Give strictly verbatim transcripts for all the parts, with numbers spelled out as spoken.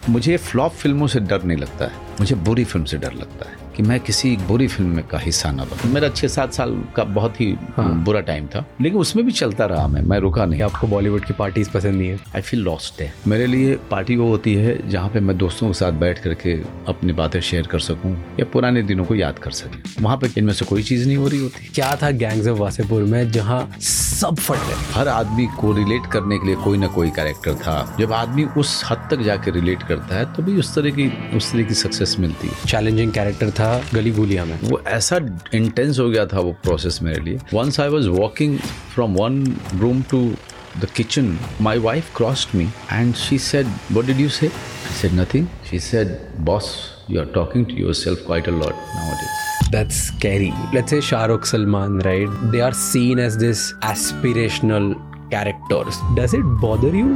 मुझे फ्लॉप फिल्मों से डर नहीं लगता है, मुझे बुरी फिल्म से डर लगता है कि मैं किसी बुरी फिल्म में का हिस्सा ना बनूं। मेरा छः सात साल का बहुत ही हाँ। बुरा टाइम था, लेकिन उसमें भी चलता रहा मैं मैं रुका नहीं। आपको बॉलीवुड की पार्टीज पसंद नहीं है? आई फील लॉस्ट है। मेरे लिए पार्टी वो होती है जहाँ पे मैं दोस्तों के साथ बैठ करके अपनी बातें शेयर कर सकूँ या पुराने दिनों को याद कर सकूँ। वहाँ पे इनमें से कोई चीज़ नहीं हो रही होती। क्या था गैंग्स ऑफ वासेपुर में जहाँ सब फट गए? हर आदमी को रिलेट करने के लिए कोई ना कोई कैरेक्टर था। जब आदमी उस हद तक जाके रिलेट करता है तो भी उस तरह की उस तरह की सक्सेस मिलती है। चैलेंजिंग कैरेक्टर था गली गुलिया में। वो ऐसा इंटेंस हो गया था वो प्रोसेस मेरे लिए। Once I was walking from one room to the kitchen, my wife crossed me and she said, what did you say? I said nothing. She said, boss, you are talking to yourself quite a lot nowadays. That's scary. Let's say Shah Rukh, Salman, right? They are seen as this aspirational characters. Does it bother you?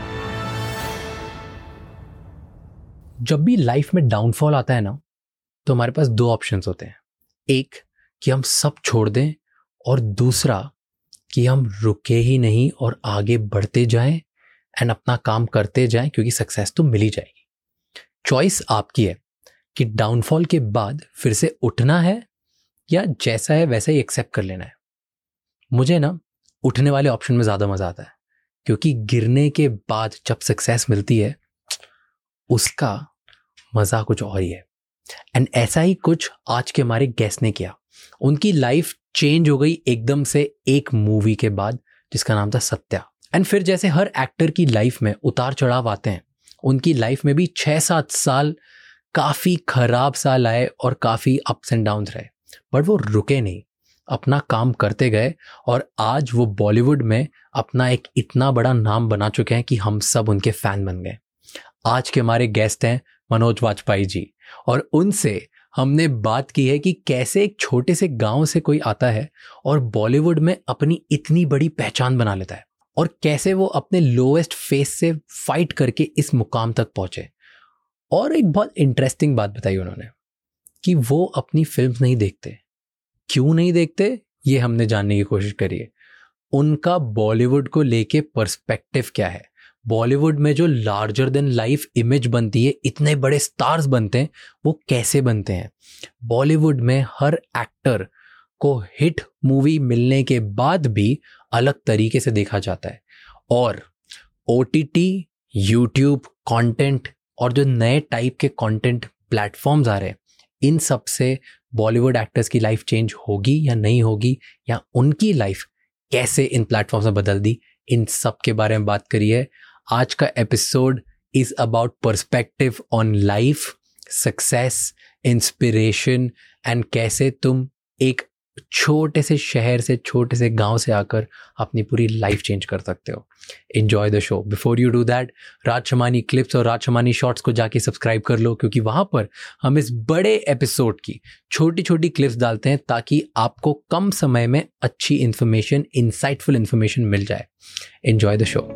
जब भी life में downfall आता है ना, तो हमारे पास दो options होते हैं. एक कि हम सब छोड़ दें और दूसरा कि हम रुके ही नहीं और आगे बढ़ते जाएं एंड अपना काम करते जाएं, क्योंकि सक्सेस तो मिल ही जाएगी. चॉइस आपकी है कि डाउनफॉल के बाद फिर से उठना है या जैसा है वैसा ही एक्सेप्ट कर लेना है. मुझे ना उठने वाले ऑप्शन में ज़्यादा मज़ा आता है, क्योंकि गिरने के बाद जब सक्सेस मिलती है उसका मज़ा कुछ और ही है. एंड ऐसा ही कुछ आज के हमारे गेस्ट ने किया. उनकी लाइफ चेंज हो गई एकदम से एक मूवी के बाद जिसका नाम था सत्या. एंड फिर जैसे हर एक्टर की लाइफ में उतार चढ़ाव आते हैं, उनकी लाइफ में भी छः सात साल काफ़ी खराब साल आए और काफ़ी अप्स एंड डाउन्स रहे, बट वो रुके नहीं, अपना काम करते गए और आज वो बॉलीवुड में अपना एक इतना बड़ा नाम बना चुके हैं कि हम सब उनके फ़ैन बन गए. आज के हमारे गेस्ट हैं मनोज वाजपेयी जी, और उनसे हमने बात की है कि कैसे एक छोटे से गांव से कोई आता है और बॉलीवुड में अपनी इतनी बड़ी पहचान बना लेता है, और कैसे वो अपने लोएस्ट फेस से फाइट करके इस मुकाम तक पहुंचे. और एक बहुत इंटरेस्टिंग बात बताई उन्होंने कि वो अपनी फिल्म नहीं देखते. क्यों नहीं देखते ये हमने जानने की कोशिश करी है. उनका बॉलीवुड को लेके पर्सपेक्टिव क्या है, बॉलीवुड में जो लार्जर देन लाइफ इमेज बनती है, इतने बड़े स्टार्स बनते हैं, वो कैसे बनते हैं. बॉलीवुड में हर एक्टर को हिट मूवी मिलने के बाद भी अलग तरीके से देखा जाता है, और O T T, YouTube content और जो नए टाइप के कंटेंट प्लेटफॉर्म्स आ रहे हैं, इन सब से बॉलीवुड एक्टर्स की लाइफ चेंज होगी या नहीं होगी, या उनकी लाइफ कैसे इन प्लेटफॉर्म्स में बदल दी, इन सब के बारे में बात करी है. आज का episode is about perspective on life, success, inspiration, and कैसे तुम एक छोटे से शहर से, छोटे से गांव से आकर अपनी पूरी लाइफ चेंज कर सकते हो. Enjoy the show. Before you do that, Raj Shamani clips और राजशमानी शॉर्ट्स को जाके सब्सक्राइब कर लो, क्योंकि वहां पर हम इस बड़े एपिसोड की छोटी छोटी क्लिप्स डालते हैं ताकि आपको कम समय में अच्छी इन्फॉर्मेशन, इंसाइटफुल इन्फॉर्मेशन मिल जाए. Enjoy the show.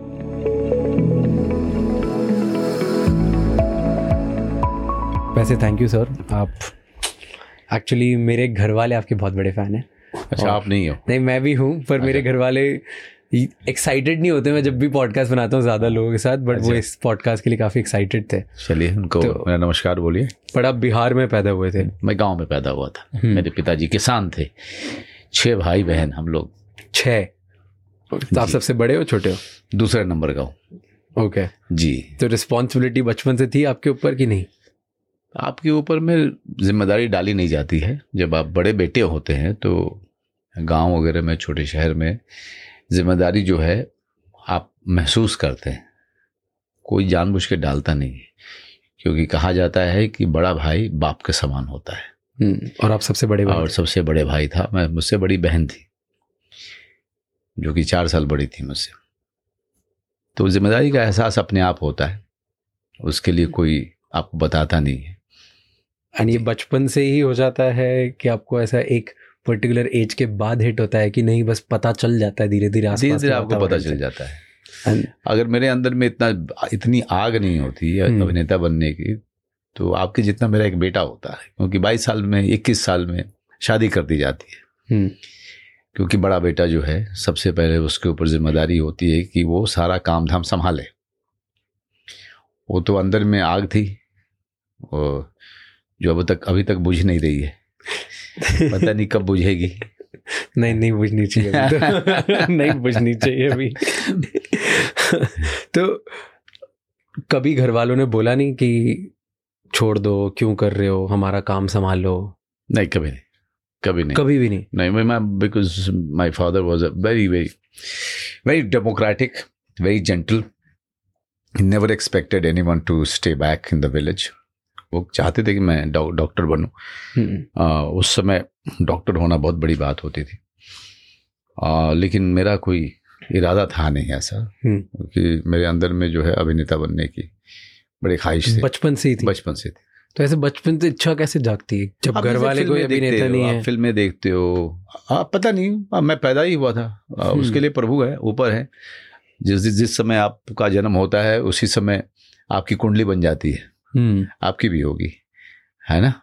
वैसे थैंक यू सर. आप एक्चुअली मेरे घर वाले आपके बहुत बड़े फ़ैन हैं. अच्छा, आप नहीं हो? नहीं, मैं भी हूँ, पर मेरे घर वाले एक्साइटेड नहीं होते मैं जब भी पॉडकास्ट बनाता हूँ ज़्यादा लोगों के साथ, बट वो इस पॉडकास्ट के लिए काफ़ी एक्साइटेड थे. चलिए उनको तो, मेरा नमस्कार बोलिए. पर आप बिहार में पैदा हुए थे? मैं गांव में पैदा हुआ था. मेरे पिताजी किसान थे. छः भाई बहन हम लोग. छः? तो आप सबसे बड़े हो छोटे हो? दूसरे नंबर का हूँ. ओके जी. तो रिस्पॉन्सिबिलिटी बचपन से थी आपके ऊपर कि नहीं? आपके ऊपर में जिम्मेदारी डाली नहीं जाती है. जब आप बड़े बेटे होते हैं तो गांव वगैरह में, छोटे शहर में जिम्मेदारी जो है आप महसूस करते हैं. कोई जानबूझ के डालता नहीं है, क्योंकि कहा जाता है कि बड़ा भाई बाप के समान होता है. और आप सबसे बड़े भाई? और सबसे बड़े भाई था मैं. मुझसे बड़ी बहन थी जो कि चार साल बड़ी थी मुझसे. तो जिम्मेदारी का एहसास अपने आप होता है, उसके लिए कोई आपको बताता नहीं है. एंड ये बचपन से ही हो जाता है कि आपको ऐसा एक पर्टिकुलर एज के बाद हिट होता है कि नहीं, बस पता चल जाता है धीरे धीरे आसपास धीरे धीरे आपको पता चल जाता है. And, अगर मेरे अंदर में इतना इतनी आग नहीं होती अभिनेता बनने की, तो आपके जितना मेरा एक बेटा होता है, क्योंकि बाईस साल में, इक्कीस साल में शादी कर दी जाती है. क्योंकि बड़ा बेटा जो है सबसे पहले उसके ऊपर जिम्मेदारी होती है कि वो सारा काम धाम संभाले, वो तो अंदर में आग थी, और जो अब तक अभी तक बुझ नहीं रही है, पता नहीं कब बुझेगी। नहीं नहीं बुझनी चाहिए अभी तो। नहीं बुझनी चाहिए अभी। तो कभी घर वालों ने बोला नहीं कि छोड़ दो, क्यों कर रहे हो, हमारा काम संभाल लो? नहीं, कभी नहीं, कभी नहीं, कभी भी नहीं। नहीं, मैं because my father was a very very very democratic, very gentle, he never expected anyone to stay back in the village. वो चाहते थे कि मैं डॉक्टर बनूं। uh, उस समय डॉक्टर होना बहुत बड़ी बात होती थी, uh, लेकिन मेरा कोई इरादा था नहीं ऐसा, क्योंकि मेरे अंदर में जो है अभिनेता बनने की बड़ी ख्वाहिश थी, बचपन से ही थी। बचपन से थी। तो ऐसे बचपन से इच्छा कैसे जागती है जब घर वाले कोई अभिनेता नहीं है? फिल्में देखते हो, आप पता नहीं, आप मैं पैदा ही हुआ था, उसके लिए प्रभु है, ऊपर है। जिस जिस समय आपका जन्म होता है उसी समय आपकी कुंडली बन जाती है, आपकी भी होगी, है ना।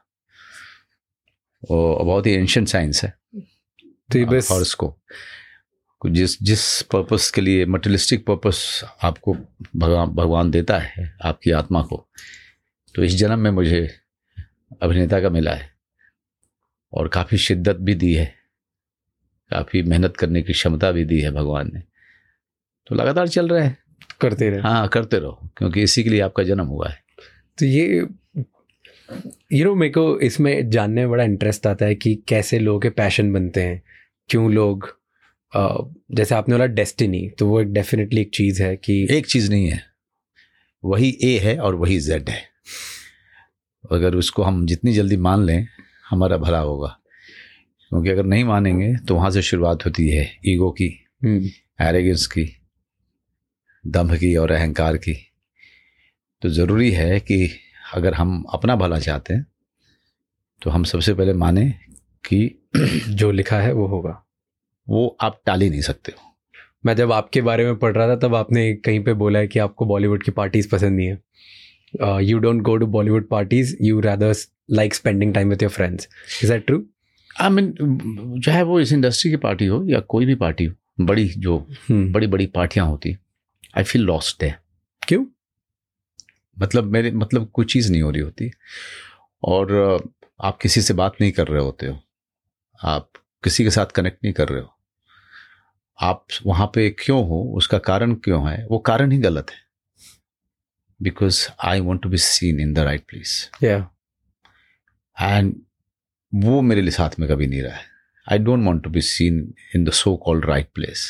और बहुत ही एंशिएंट साइंस है। तो बस हॉर्स को जिस जिस पर्पस के लिए, मटेरियलिस्टिक पर्पस आपको भगवान भगवान देता है आपकी आत्मा को, तो इस जन्म में मुझे अभिनेता का मिला है, और काफ़ी शिद्दत भी दी है, काफ़ी मेहनत करने की क्षमता भी दी है भगवान ने। तो लगातार चल रहे हैं, करते रहे। हाँ, करते रहो, क्योंकि इसी के लिए आपका जन्म हुआ है। तो ये यू नो मेरे को इसमें जानने में बड़ा इंटरेस्ट आता है कि कैसे लोगों के पैशन बनते हैं, क्यों लोग Uh, जैसे आपने बोला डेस्टिनी, तो वो एक डेफिनेटली एक चीज़ है कि एक चीज़ नहीं है, वही ए है और वही जेड है। अगर उसको हम जितनी जल्दी मान लें हमारा भला होगा, क्योंकि अगर नहीं मानेंगे तो वहाँ से शुरुआत होती है ईगो की, एरोगेंस की, दंभ की और अहंकार की। तो ज़रूरी है कि अगर हम अपना भला चाहते हैं तो हम सबसे पहले माने कि जो लिखा है वो होगा, वो आप टाल ही नहीं सकते हो। मैं जब आपके बारे में पढ़ रहा था तब आपने कहीं पे बोला है कि आपको बॉलीवुड की पार्टीज पसंद नहीं है। You don't go to Bollywood parties, you rather like spending time with your friends. Is that true? I mean चाहे वो इस इंडस्ट्री की पार्टी हो या कोई भी पार्टी हो, बड़ी जो hmm. बड़ी बड़ी पार्टियां होती, आई फील लॉस्ट है। क्यों? मतलब मेरे मतलब कोई चीज़ नहीं हो रही होती, और आप किसी से बात नहीं कर रहे होते हो, आप किसी के साथ कनेक्ट नहीं कर रहे हो। आप वहाँ पे क्यों हो, उसका कारण क्यों है, वो कारण ही गलत है। Because I want to be seen in the right place, and वो मेरे लिए साथ में कभी नहीं रहा है। I don't want to be seen in the so called right place.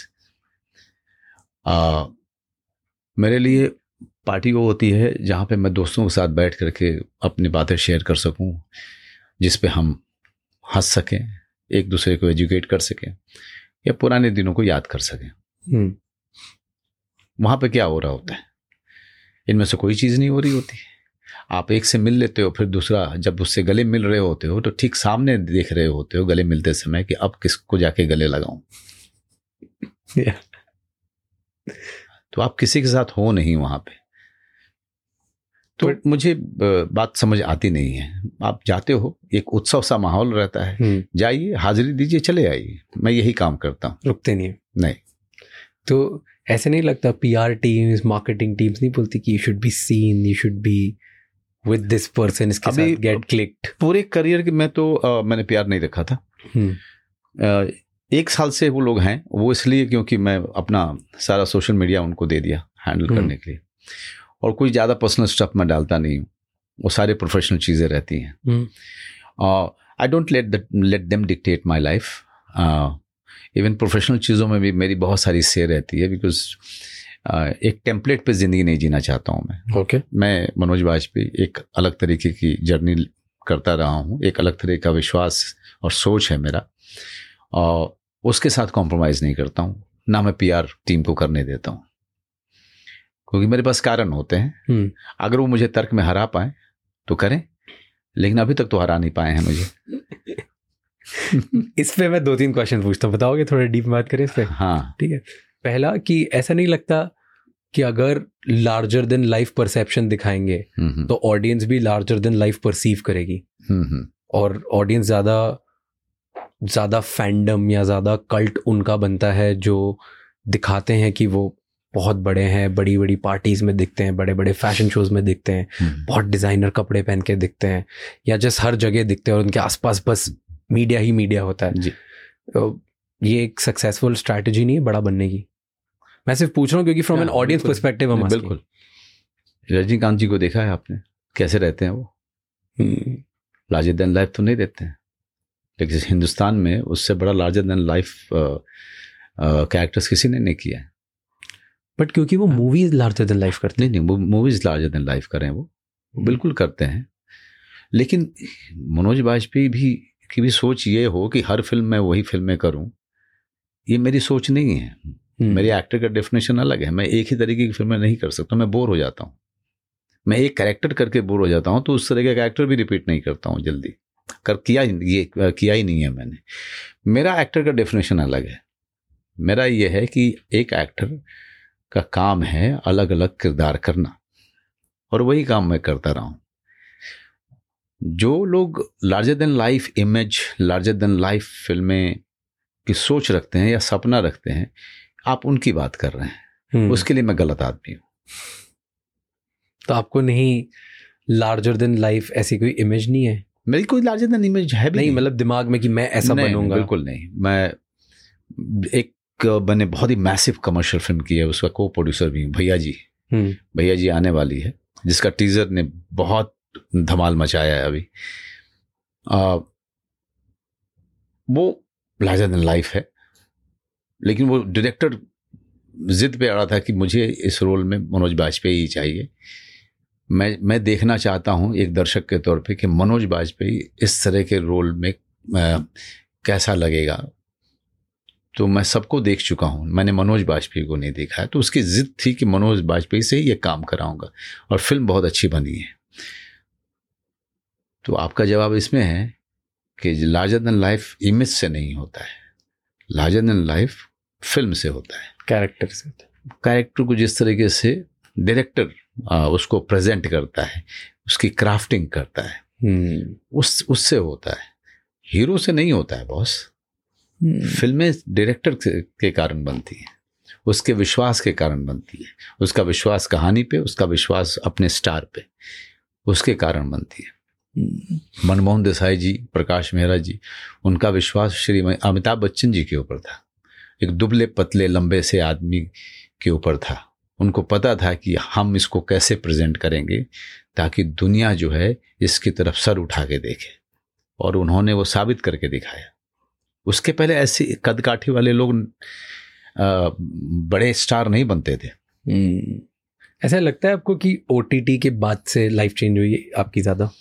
मेरे लिए पार्टी वो होती है जहाँ पे मैं दोस्तों के साथ बैठ करके अपनी बातें शेयर कर सकूँ, जिस पे हम हंस सकें, एक दूसरे को एजुकेट कर सकें, या पुराने दिनों को याद कर सकें। hmm. वहाँ पे क्या हो रहा होता है, इनमें से कोई चीज़ नहीं हो रही होती। आप एक से मिल लेते हो, फिर दूसरा जब उससे गले मिल रहे होते हो तो ठीक सामने देख रहे होते हो गले मिलते समय कि अब किसको जाके गले लगाऊं। yeah. तो आप किसी के साथ हो नहीं वहाँ पे, तो But, मुझे बात समझ आती नहीं है। आप जाते हो, एक उत्सव सा माहौल रहता है, hmm. जाइए, हाजिरी दीजिए, चले आइए। मैं यही काम करता हूँ, रुकते नहीं नहीं। तो ऐसे नहीं लगता पीआर टीम्स, मार्केटिंग टीम्स नहीं बोलती कि you should be seen, you should be with this person, इसके साथ गेट क्लिक्ड? पूरे करियर के मैं तो आ, मैंने पीआर नहीं रखा था। hmm. आ, एक साल से वो लोग हैं, वो इसलिए क्योंकि मैं अपना सारा सोशल मीडिया उनको दे दिया हैंडल hmm. करने के लिए, और कोई ज़्यादा पर्सनल स्टफ मैं डालता नहीं हूँ, वो सारे प्रोफेशनल चीज़ें रहती हैं। I don't let let them dictate my life. Even professional चीज़ों में भी मेरी बहुत सारी से रहती है, बिकॉज uh, एक टेम्पलेट पे ज़िंदगी नहीं जीना चाहता हूँ मैं। Okay okay. मैं मनोज वाजपेयी एक अलग तरीके की जर्नी करता रहा हूँ, एक अलग तरह का विश्वास और सोच है मेरा, और उसके साथ कॉम्प्रोमाइज़ नहीं करता हूँ, ना मैं पीआर टीम को करने देता हूँ, क्योंकि मेरे पास कारण होते हैं। hmm. अगर वो मुझे तर्क में हरा पाए तो करें, लेकिन अभी तक तो हरा नहीं पाए हैं मुझे। इस पे मैं दो तीन क्वेश्चन पूछता हूँ, बताओगे? थोड़ा डीप बात करें इस पे। हाँ, ठीक है। पहला कि ऐसा नहीं लगता कि अगर लार्जर देन लाइफ परसेप्शन दिखाएंगे तो ऑडियंस भी लार्जर देन लाइफ परसीव करेगी, और ऑडियंस ज़्यादा ज़्यादा फैंडम या ज़्यादा कल्ट उनका बनता है जो दिखाते हैं कि वो बहुत बड़े हैं, बड़ी बड़ी पार्टीज में दिखते हैं, बड़े बड़े फैशन शोज में दिखते हैं, बहुत डिजाइनर कपड़े पहन के दिखते हैं, या जस्ट हर जगह दिखते हैं और उनके आसपास बस मीडिया ही मीडिया होता है जी। तो ये एक सक्सेसफुल स्ट्रैटेजी नहीं है बड़ा बनने की? मैं सिर्फ पूछ रहा हूँ क्योंकि फ्रॉम एन ऑडियंस पर्सपेक्टिव हम बिल्कुल। रजनीकांत जी को देखा है आपने कैसे रहते हैं वो? लार्जर देन लाइफ तो नहीं रहते हैं, लेकिन हिंदुस्तान में उससे बड़ा लार्जर देन लाइफ कैरेक्टर्स किसी ने नहीं किया है। बट क्योंकि वो मूवीज लार्जर देन लाइफ करते नहीं नहीं वो मूवीज लार्जर देन लाइफ करें, वो बिल्कुल करते हैं। लेकिन मनोज बाजपेयी भी की भी सोच ये हो कि हर फिल्म में वही फिल्में करूं, ये मेरी सोच नहीं है। मेरी एक्टर का डेफिनेशन अलग है। मैं एक ही तरीके की फिल्में नहीं कर सकता, मैं बोर हो जाता हूँ। मैं एक कैरेक्टर करके बोर हो जाता हूँ, तो उस तरह का कैरेक्टर भी रिपीट नहीं करता हूँ जल्दी। कर किया ये किया ही नहीं है मैंने। मेरा एक्टर का डेफिनेशन अलग है। मेरा ये है कि एक एक्टर का काम है अलग अलग किरदार करना, और वही काम मैं करता रहा हूँ। जो लोग larger than life image, larger than life फिल्में की सोच रखते हैं या सपना रखते हैं, आप उनकी बात कर रहे हैं। उसके लिए मैं गलत आदमी हूँ। तो आपको नहीं लार्जर देन लाइफ ऐसी कोई इमेज नहीं है? मेरी कोई लार्जर देन इमेज है भी नहीं, मतलब दिमाग में कि मैं ऐसा बनूंगा? बिल्कुल नहीं। मैं एक मैंने बहुत ही मैसिव कमर्शियल फिल्म की है, उसका को प्रोड्यूसर भी हूँ, भैया जी। भैया जी आने वाली है, जिसका टीजर ने बहुत धमाल मचाया है अभी। आ, वो लार्जर देन लाइफ है, लेकिन वो डायरेक्टर जिद पे अड़ा था कि मुझे इस रोल में मनोज बाजपेयी ही चाहिए। मैं मैं देखना चाहता हूं एक दर्शक के तौर पे कि मनोज बाजपेयी इस तरह के रोल में आ, कैसा लगेगा। तो मैं सबको देख चुका हूं, मैंने मनोज बाजपेयी को नहीं देखा है। तो उसकी जिद थी कि मनोज बाजपेयी से ही ये काम कराऊंगा, और फिल्म बहुत अच्छी बनी है। तो आपका जवाब इसमें है कि लार्जर देन लाइफ इमेज से नहीं होता है, लार्जर देन लाइफ फिल्म से होता है, कैरेक्टर से। कैरेक्टर को जिस तरीके से डायरेक्टर उसको प्रेजेंट करता है, उसकी क्राफ्टिंग करता है, hmm. उस उससे होता है, हीरो से नहीं होता है बॉस। hmm. फिल्में डायरेक्टर के कारण बनती हैं, उसके विश्वास के कारण बनती है। उसका विश्वास कहानी पे, उसका विश्वास अपने स्टार पे, उसके कारण बनती है। hmm. मनमोहन देसाई जी, प्रकाश मेहरा जी, उनका विश्वास श्री अमिताभ बच्चन जी के ऊपर था, एक दुबले पतले लंबे से आदमी के ऊपर था। उनको पता था कि हम इसको कैसे प्रेजेंट करेंगे ताकि दुनिया जो है इसकी तरफ सर उठा के देखे, और उन्होंने वो साबित करके दिखाया। उसके पहले ऐसे कद काठी वाले लोग आ, बड़े स्टार नहीं बनते थे। hmm. ऐसा लगता है आपको कि ओटीटी के बाद से लाइफ चेंज हुई है आपकी ज़्यादा?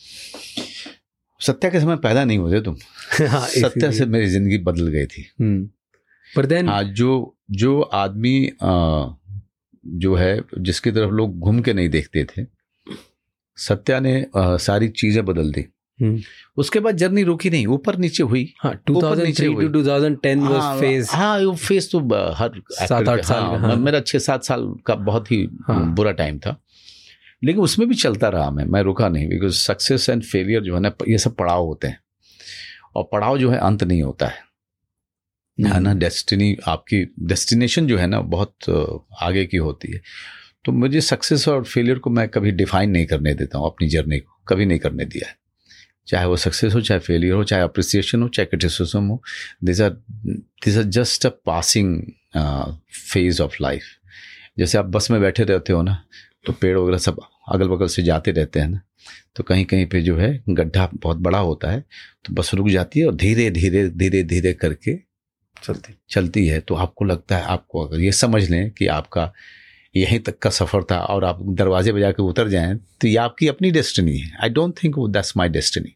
सत्या के समय पैदा नहीं हुए थे तुम। हाँ, सत्या से मेरी जिंदगी बदल गई थी। hmm. पर देन हाँ, जो जो आदमी आ, जो है जिसकी तरफ लोग घूम के नहीं देखते थे, सत्या ने आ, सारी चीजें बदल दी। उसके बाद जर्नी रुकी नहीं, ऊपर नीचे हुई। हाँ, two thousand three to two thousand ten was phase. हाँ, वो फेज तो हर सात आठ साल हाँ, हाँ। मेरा छः सात साल का बहुत ही हाँ। बुरा टाइम था, लेकिन उसमें भी चलता रहा मैं मैं रुका नहीं। बिकॉज सक्सेस एंड फेलियर जो है ना, ये सब पड़ाव होते हैं, और पड़ाव जो है अंत नहीं होता है, है ना। डेस्टिनी, आपकी डेस्टिनेशन जो है ना बहुत आगे की होती है। तो मुझे सक्सेस और फेलियर को मैं कभी डिफाइन नहीं करने देता हूँ, अपनी जर्नी को कभी नहीं करने दिया है। चाहे वो सक्सेस हो, चाहे फेलियर हो, चाहे अप्रिसिएशन हो, चाहे क्रिटिसिज्म हो, this are this are just a passing phase of life. जैसे आप बस में बैठे रहते हो ना, तो पेड़ वगैरह सब अगल बगल से जाते रहते हैं ना, तो कहीं कहीं पे जो है गड्ढा बहुत बड़ा होता है, तो बस रुक जाती है और धीरे धीरे धीरे धीरे करके चलती चलती है। तो आपको लगता है, आपको अगर ये समझ लें कि आपका यहीं तक का सफ़र था और आप दरवाजे पे जाके उतर जाएं, तो ये आपकी अपनी डेस्टिनी है। I don't think that's my destiny.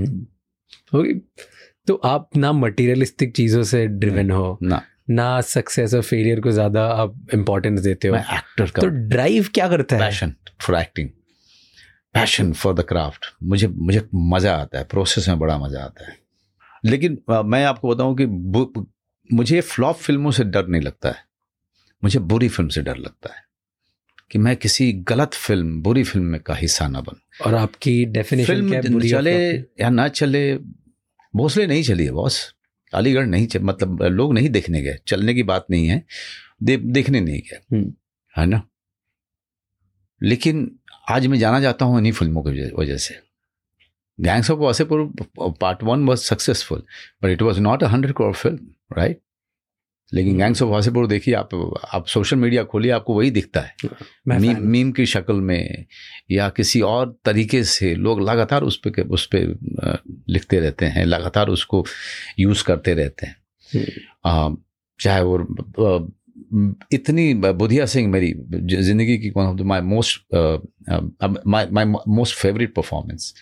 तो आप ना मटेरियलिस्टिक चीज़ों से ड्रिवन हो, ना ना सक्सेस और फेलियर को ज़्यादा आप इम्पोर्टेंस देते हो। मैं एक्टर का तो ड्राइव क्या करता है? Passion for acting, passion for the craft. मुझे मुझे मज़ा आता है, प्रोसेस में बड़ा मज़ा आता है। लेकिन आ, मैं आपको बताऊं कि मुझे फ्लॉप फिल्मों से डर नहीं लगता है, मुझे बुरी फिल्म से डर लगता है कि मैं किसी गलत फिल्म, बुरी फिल्म में का हिस्सा ना बनूं। और आपकी डेफिनेशन क्या है? फिल्म चले या ना चले, भोसले नहीं चली है बॉस, अलीगढ़ नहीं चल, मतलब लोग नहीं देखने गए, चलने की बात नहीं है, दे, देखने नहीं गए। है ना। लेकिन आज मैं जाना जाता हूँ इन्हीं फिल्मों की वजह से। Gangs of Wasseypur part one was successful, but it was not a hundred crore film, right. लेकिन गैंग्स ऑफ वासेपुर देखिए आप, आप सोशल मीडिया खोलिए आपको वही दिखता है, मीम मीम की शक्ल में या किसी और तरीके से लोग लगातार उस पे उस पे लिखते रहते हैं, लगातार उसको यूज़ करते रहते हैं। आ, चाहे वो इतनी बुधिया सिंह मेरी जिंदगी की one of the my most my my most favourite performance.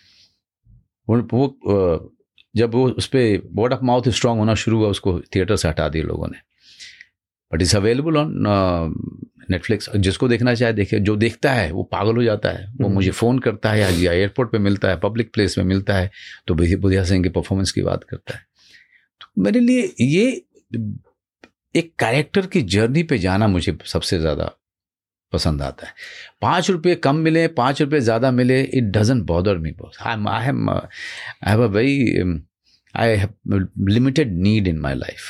वो जब वो उस पर वर्ड ऑफ माउथ स्ट्रांग होना शुरू हुआ, उसको थिएटर से हटा दिया लोगों ने, but it's available on Netflix. जिसको देखना चाहे देखे, जो देखता है वो पागल हो जाता है, वो मुझे फ़ोन करता है या एयरपोर्ट पे मिलता है, पब्लिक प्लेस में मिलता है तो बुधिया सिंह के परफॉर्मेंस की बात करता है। तो मेरे लिए ये एक कैरेक्टर की जर्नी पे जाना मुझे सबसे ज़्यादा पसंद आता है। पाँच रुपये कम मिले, पाँच रुपये ज़्यादा मिले, it doesn't bother me boss. I am I am I have a very I have limited need in my life,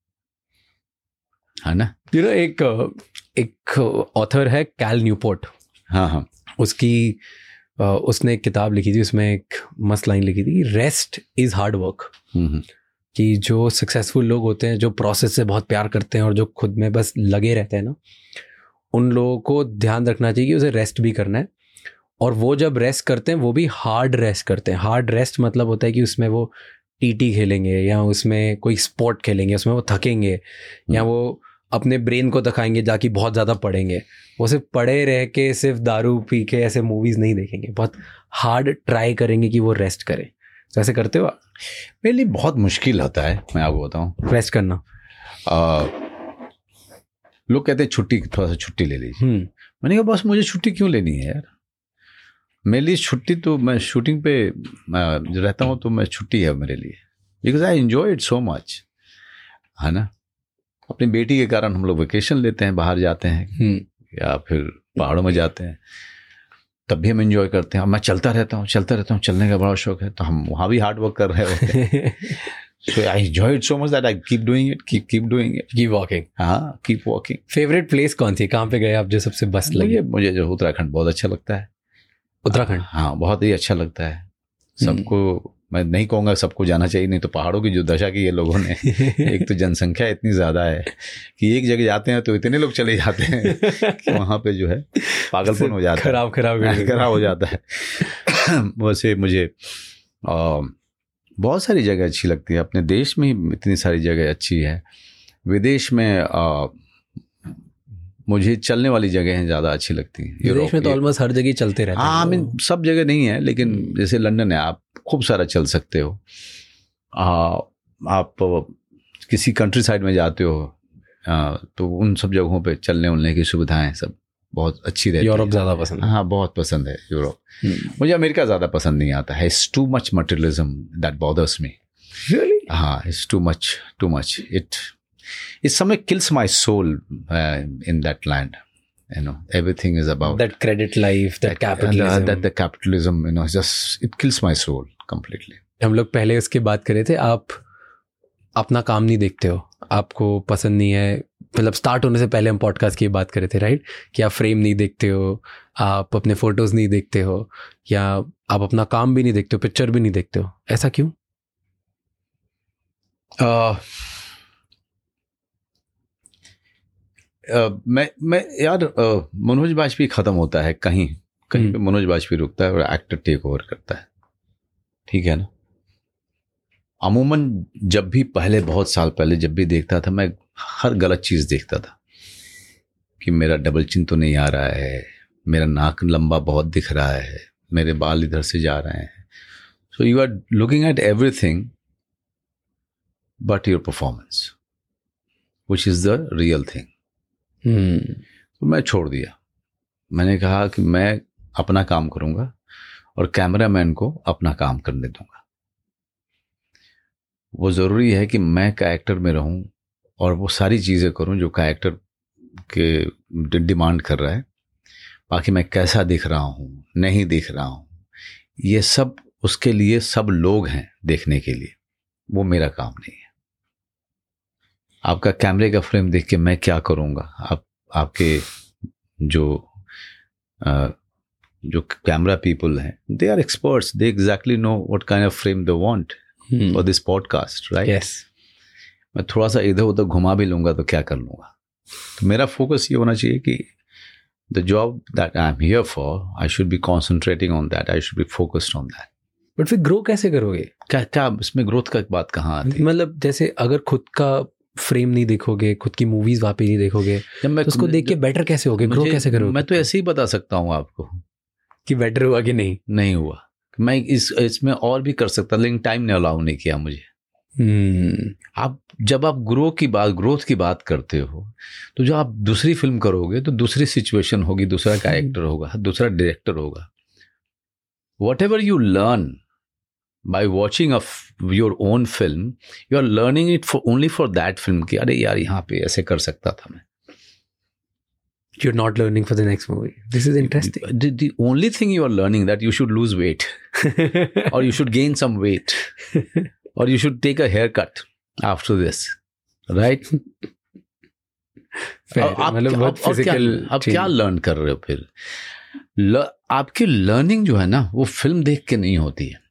है ना। यू नो एक एक ऑथर है कैल न्यूपोर्ट। हाँ हाँ, उसकी उसने एक किताब लिखी थी, उसमें एक मस्त लाइन लिखी थी, रेस्ट इज़ हार्ड वर्क। कि जो सक्सेसफुल लोग होते हैं, जो प्रोसेस से बहुत प्यार करते हैं और जो खुद में बस लगे रहते हैं ना, उन लोगों को ध्यान रखना चाहिए कि उसे रेस्ट भी करना है। और वो जब रेस्ट करते हैं वो भी हार्ड रेस्ट करते हैं। हार्ड रेस्ट मतलब होता है कि उसमें वो टीटी खेलेंगे या उसमें कोई स्पोर्ट खेलेंगे, उसमें वो थकेंगे या वो अपने ब्रेन को दिखाएंगे जाके बहुत ज़्यादा पढ़ेंगे। वो सिर्फ पढ़े रह के सिर्फ दारू पी के ऐसे मूवीज़ नहीं देखेंगे, बहुत हार्ड ट्राई करेंगे कि वो रेस्ट करें। तो ऐसे करते हो? मेरे लिए बहुत मुश्किल होता है, मैं आपको बताऊँ, रेस्ट करना। आ, लोग कहते हैं छुट्टी, थोड़ा सा छुट्टी ले लीजिए। मैंने कहा बस मुझे छुट्टी क्यों लेनी है यार, मेरे लिए छुट्टी तो, मैं शूटिंग पे जो रहता हूँ तो मैं छुट्टी है मेरे लिए, because I enjoy it so much, है ना। अपनी बेटी के कारण हम लोग वेकेशन लेते हैं, बाहर जाते हैं या फिर पहाड़ों में जाते हैं, तब भी हम एंजॉय करते हैं। मैं चलता रहता हूँ चलता रहता हूँ चलने का बड़ा शौक है, तो हम वहाँ भी हार्ड वर्क कर रहे होते हैं। So I enjoy it so much that I keep doing it, keep keep doing it, keep walking. हाँ, keep walking. Favorite place कौन सी, कहाँ पे गए आप जो सबसे बेस्ट लगे? मुझे मुझे जो उत्तराखंड बहुत अच्छा लगता है। उत्तराखंड? हाँ, बहुत ही अच्छा लगता है। सबको मैं नहीं कहूँगा सबको जाना चाहिए, नहीं तो पहाड़ों की जो दशा की है लोगों ने, एक तो जनसंख्या इतनी ज़्यादा है कि एक जगह जाते हैं तो इतने लोग चले जाते हैं कि वहाँ पे जो है पागलपन हो जाता है, खराब खराब खराब हो जाता है। वैसे मुझे आ, बहुत सारी जगह अच्छी लगती है। अपने देश में ही इतनी सारी जगह अच्छी है। विदेश में आ, मुझे चलने वाली जगह ज़्यादा अच्छी लगती हैं। विदेश में तो ऑलमोस्ट हर जगह चलते रहते हैं। हाँ, आई मीन सब जगह नहीं है, लेकिन जैसे लंदन है, आप खूब सारा चल सकते हो। आ, आप किसी कंट्री साइड में जाते हो आ, तो उन सब जगहों पे चलने उलने की सुविधाएं सब बहुत अच्छी रहती है। यूरोप ज़्यादा पसंद है? हाँ, बहुत पसंद है यूरोप। मुझे अमेरिका ज़्यादा पसंद नहीं आता है। It's too much materialism that bothers me. Really? हाँ, it's too much too much it it somewhere kills my soul uh, in that land. You know, everything is about that credit life, that, that capitalism. And, uh, that the capitalism, you know, just it kills my soul completely. हम लोग पहले उसकी बात कर रहे थे, आप अपना काम नहीं देखते हो, आपको पसंद नहीं है। मतलब स्टार्ट होने से पहले हम पॉडकास्ट की बात कर रहे थे, राइट, कि आप फ्रेम नहीं देखते हो, आप अपने फोटोज नहीं देखते हो, या आप अपना काम भी नहीं देखते हो, पिक्चर भी नहीं देखते हो। ऐसा क्यों? uh, Uh, मैं मैं यार uh, मनोज बाजपेयी ख़त्म होता है कहीं कहीं पे, मनोज बाजपेयी रुकता है और एक्टर टेक ओवर करता है, ठीक है ना। अमूमन जब भी पहले बहुत साल पहले जब भी देखता था, मैं हर गलत चीज़ देखता था कि मेरा डबल चिन तो नहीं आ रहा है, मेरा नाक लंबा बहुत दिख रहा है, मेरे बाल इधर से जा रहे हैं। So you are looking at everything but your performance which is the real thing. Hmm. तो मैं छोड़ दिया। मैंने कहा कि मैं अपना काम करूंगा और कैमरामैन को अपना काम करने दूंगा। वो ज़रूरी है कि मैं कैरेक्टर में रहूं और वो सारी चीज़ें करूं जो कैरेक्टर के डिमांड कर रहा है। बाकी मैं कैसा दिख रहा हूं, नहीं दिख रहा हूं, ये सब उसके लिए सब लोग हैं देखने के लिए, वो मेरा काम नहीं है। आपका कैमरे का फ्रेम देख के मैं क्या करूंगा, आप आपके जो uh, जो कैमरा पीपल हैं, they are experts, they exactly know what kind of frame they want for this podcast, right? Yes. मैं थोड़ा सा इधर उधर घुमा भी लूंगा तो क्या कर लूंगा। तो मेरा फोकस ये होना चाहिए कि the job that I am here for, I should be concentrating on that, I should be focused on that. But फिर ग्रो कैसे करोगे? क्या क्या इसमें ग्रोथ का बात कहाँ आती है? मतलब जैसे अगर खुद का फ्रेम नहीं देखोगे, खुद की मूवीज वहाँ पे नहीं देखोगे, जब मैं तो उसको देख के बेटर कैसे होगे, ग्रो कैसे करोगे? मैं तो ऐसे ही बता सकता हूँ आपको कि बेटर हुआ कि नहीं नहीं हुआ। मैं इस इसमें और भी कर सकता, लेकिन टाइम ने अलाउ नहीं किया मुझे। hmm. आप जब आप ग्रो की बात ग्रोथ की बात करते हो, तो जो आप दूसरी फिल्म करोगे तो दूसरी सिचुएशन होगी, दूसरा कैरेक्टर होगा, दूसरा डायरेक्टर होगा। Whatever you learn by watching a f- your own film, you are learning it for only for that film कि अरे यार यहाँ पे ऐसे कर सकता था मैं। You're not learning for the next movie. This is interesting. The, the only thing you are learning that you should lose weight or you should gain some weight or you should take a haircut after this, right? मतलब बहुत physical आप क्या learn कर रहे हो फिर? ल, आपकी लर्निंग जो है ना वो फिल्म देख के नहीं होती है।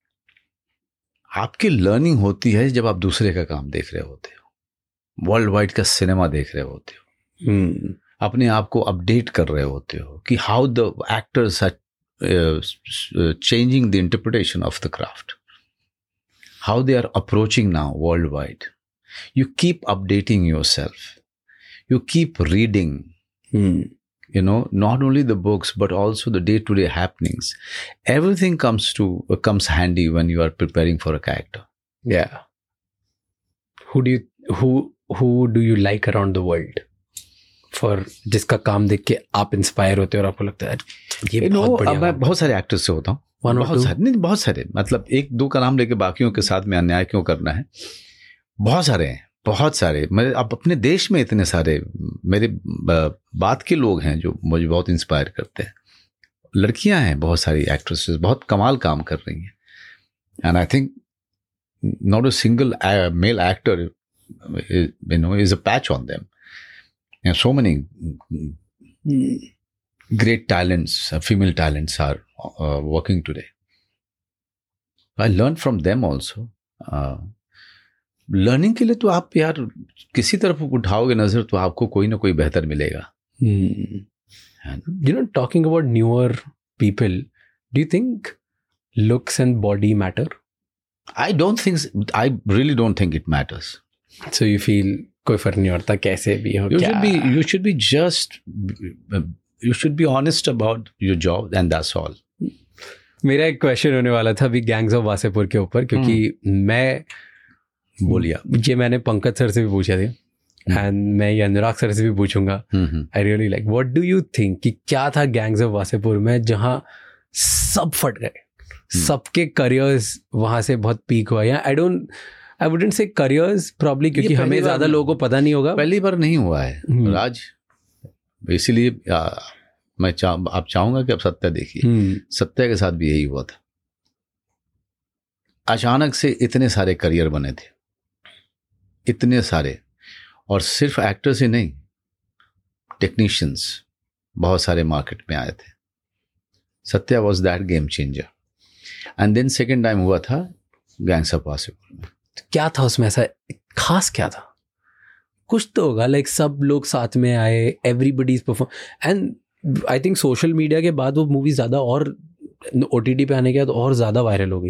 आपकी लर्निंग होती है जब आप दूसरे का काम देख रहे होते हो, वर्ल्ड वाइड का सिनेमा देख रहे होते हो, hmm. अपने आप को अपडेट कर रहे होते हो कि how the actors are changing the interpretation of the craft, how they are approaching now worldwide. You keep updating yourself, you keep reading, hmm. you know, not only the books but also the day-to-day happenings. Everything comes to uh, comes handy when you are preparing for a character. Yeah. Who do you who who do you like around the world? For जिसका काम देख के आप inspire होते हो और आपको लगता है ये you बहुत know, बढ़िया। मैं बहुत सारे एक्टर्स से होता हूँ, बहुत सारे नहीं बहुत सारे, मतलब एक दो का नाम लेके बाकियों के साथ में अन्याय क्यों करना है। बहुत सारे हैं, बहुत सारे। मेरे अब अपने देश में इतने सारे मेरे बात के लोग हैं जो मुझे बहुत इंस्पायर करते हैं। लड़कियां हैं बहुत सारी एक्ट्रेसेस, बहुत कमाल काम कर रही हैं। And I think not a single male actor you know is a patch on them. So many great talents, female talents are working today. I learn from them also. Learning के लिए तो आप यार किसी तरफ उठाओगे नजर तो आपको कोई ना कोई बेहतर मिलेगा। You know, talking about newer people, do you think looks and body matter? I don't think, I really don't think it matters. So you feel कोई फर्क नहीं पड़ता कैसे भी हो? You should be you should be just you should be honest about your job and that's all. मेरा एक question होने वाला था अभी गैंग्स ऑफ वासेपुर के ऊपर, क्योंकि मैं बोलिए। ये मैंने पंकज सर से भी पूछा था एंड मैं ये अनुराग सर से भी पूछूंगा। I really like, what do you think कि क्या था गैंग्स ऑफ वासेपुर में जहाँ सब फट गए, सबके करियर्स वहां से बहुत पीक हुआ? या I don't I wouldn't say careers probably, क्योंकि हमें ज्यादा लोगों को पता नहीं होगा, पहली बार नहीं हुआ है राज, इसीलिए मैं चाह आप चाहूंगा कि आप सत्या देखिए। सत्या के साथ भी यही हुआ था। अचानक से इतने सारे करियर बने थे, इतने सारे, और सिर्फ एक्टर्स ही नहीं, टेक्नीशियंस बहुत सारे मार्केट में आए थे। Satya was that game changer. And then second time हुआ था गैंग्स ऑफ वासेपुर में। क्या था उसमें ऐसा खास? क्या था? कुछ तो होगा, लाइक सब लोग साथ में आए, everybody is perform, and I think social media के बाद वो मूवी ज़्यादा, और ओटीटी पे आने के बाद और ज़्यादा वायरल हो गई।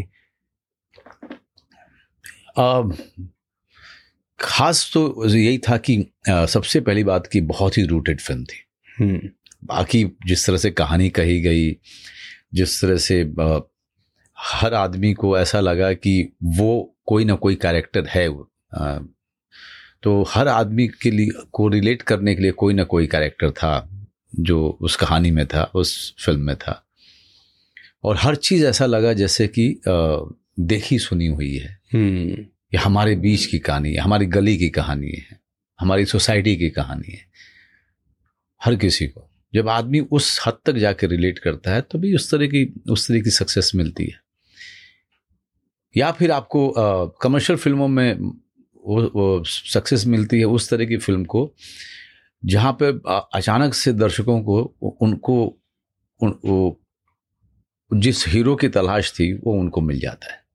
uh, खास तो यही था कि uh, सबसे पहली बात की बहुत ही रूटेड फिल्म थी। hmm. बाकी जिस तरह से कहानी कही गई, जिस तरह से uh, हर आदमी को ऐसा लगा कि वो कोई ना कोई कैरेक्टर है, uh, तो हर आदमी के लिए को रिलेट करने के लिए कोई ना कोई कैरेक्टर था जो उस कहानी में था, उस फिल्म में था। और हर चीज़ ऐसा लगा जैसे कि uh, देखी सुनी हुई है। hmm. ये हमारे बीच की कहानी है, हमारी गली की कहानी है, हमारी सोसाइटी की कहानी है। हर किसी को जब आदमी उस हद तक जाके रिलेट करता है तभी उस तरह की उस तरह की सक्सेस मिलती है। या फिर आपको कमर्शियल फिल्मों में वो, वो सक्सेस मिलती है उस तरह की फिल्म को जहाँ पे अचानक से दर्शकों को उनको उन, वो, जिस हीरो की तलाश थी वो उनको मिल जाता है।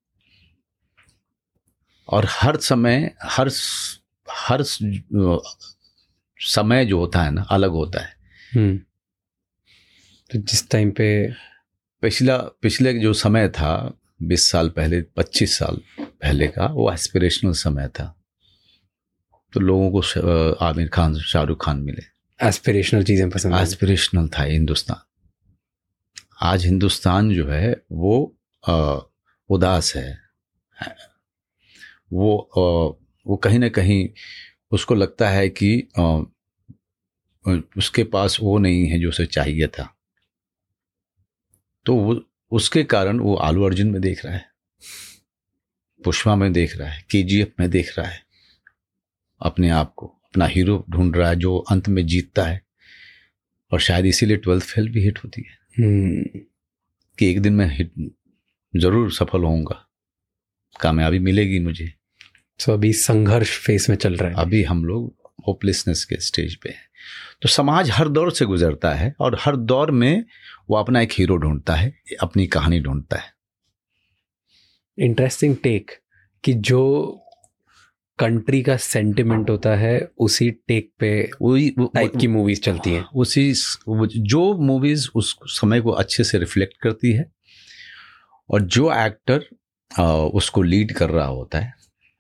और हर समय हर हर समय जो होता है ना अलग होता है। हम्म तो जिस टाइम पे पिछला पिछले जो समय था बीस साल पहले, पच्चीस साल पहले का, वो एस्पिरेशनल समय था। तो लोगों को आमिर खान, शाहरुख खान मिले, एस्पिरेशनल चीजें पसंद आई। एस्पिरेशनल था हिंदुस्तान। आज हिंदुस्तान जो है वो आ, उदास है। वो आ, वो कहीं ना कहीं उसको लगता है कि आ, उसके पास वो नहीं है जो उसे चाहिए था। तो वो उसके कारण वो आलू अर्जुन में देख रहा है, पुष्पा में देख रहा है, केजीएफ में देख रहा है, अपने आप को, अपना हीरो ढूंढ रहा है जो अंत में जीतता है। और शायद इसीलिए ट्वेल्थ फेल भी हिट होती है hmm. कि एक दिन मैं हिट जरूर सफल होऊंगा, कामयाबी मिलेगी मुझे। तो so, अभी संघर्ष फेस में चल रहा है। अभी हम लोग होपलेसनेस के स्टेज पे हैं। तो समाज हर दौर से गुजरता है और हर दौर में वो अपना एक हीरो ढूंढता है, अपनी कहानी ढूंढता है। इंटरेस्टिंग टेक कि जो कंट्री का सेंटिमेंट होता है उसी टेक पे वही टाइप की मूवीज चलती हैं। उसी जो मूवीज उस समय को अच्छे से रिफ्लेक्ट करती है और जो एक्टर उसको लीड कर रहा होता है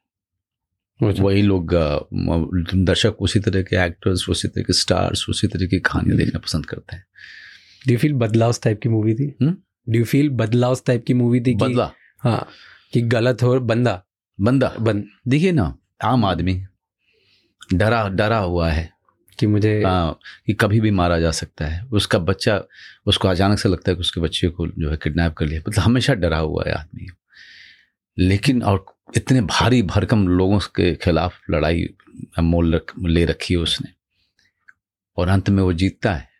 वही लोग, दर्शक उसी तरह के एक्टर्स, उसी तरह के स्टार्स, उसी तरह की कहानियां देखना पसंद करते हैं। डू यू फील बदला उस टाइप की मूवी थी? डू यू फील बदला उस टाइप की मूवी थी? बदला, हाँ, कि गलत हो बंदा बंदा बंद देखिए ना, आम आदमी डरा डरा हुआ है कि मुझे आ, कि कभी भी मारा जा सकता है। उसका बच्चा, उसको अचानक से लगता है कि उसके बच्चे को जो है किडनैप कर लिया। मतलब हमेशा डरा हुआ है आदमी। लेकिन और इतने भारी भरकम लोगों के खिलाफ लड़ाई मोल रख, ले रखी है उसने, और अंत में वो जीतता है।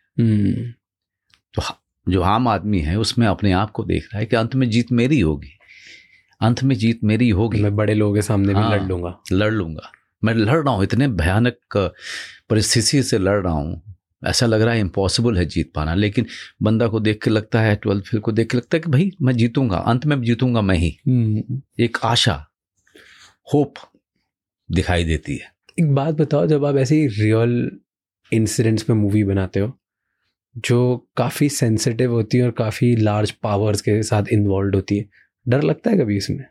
तो जो आम आदमी है उसमें अपने आप को देख रहा है कि अंत में जीत मेरी होगी, अंत में जीत मेरी होगी। मैं बड़े लोगों के सामने हाँ, भी लड़ लूंगा लड़ लूंगा मैं लड़ रहा हूँ, इतने भयानक परिस्थिति से लड़ रहा हूँ, ऐसा लग रहा है इम्पॉसिबल है जीत पाना। लेकिन बंदा को देख के लगता है, ट्वेल्थ फेल को देख के लगता है कि भाई मैं जीतूंगा, अंत में जीतूंगा मैं ही। एक आशा, होप दिखाई देती है। एक बात बताओ, जब आप ऐसी रियल इंसिडेंट्स पे मूवी बनाते हो जो काफ़ी सेंसिटिव होती है और काफ़ी लार्ज पावर्स के साथ इन्वॉल्व होती है, डर लगता है कभी इसमें?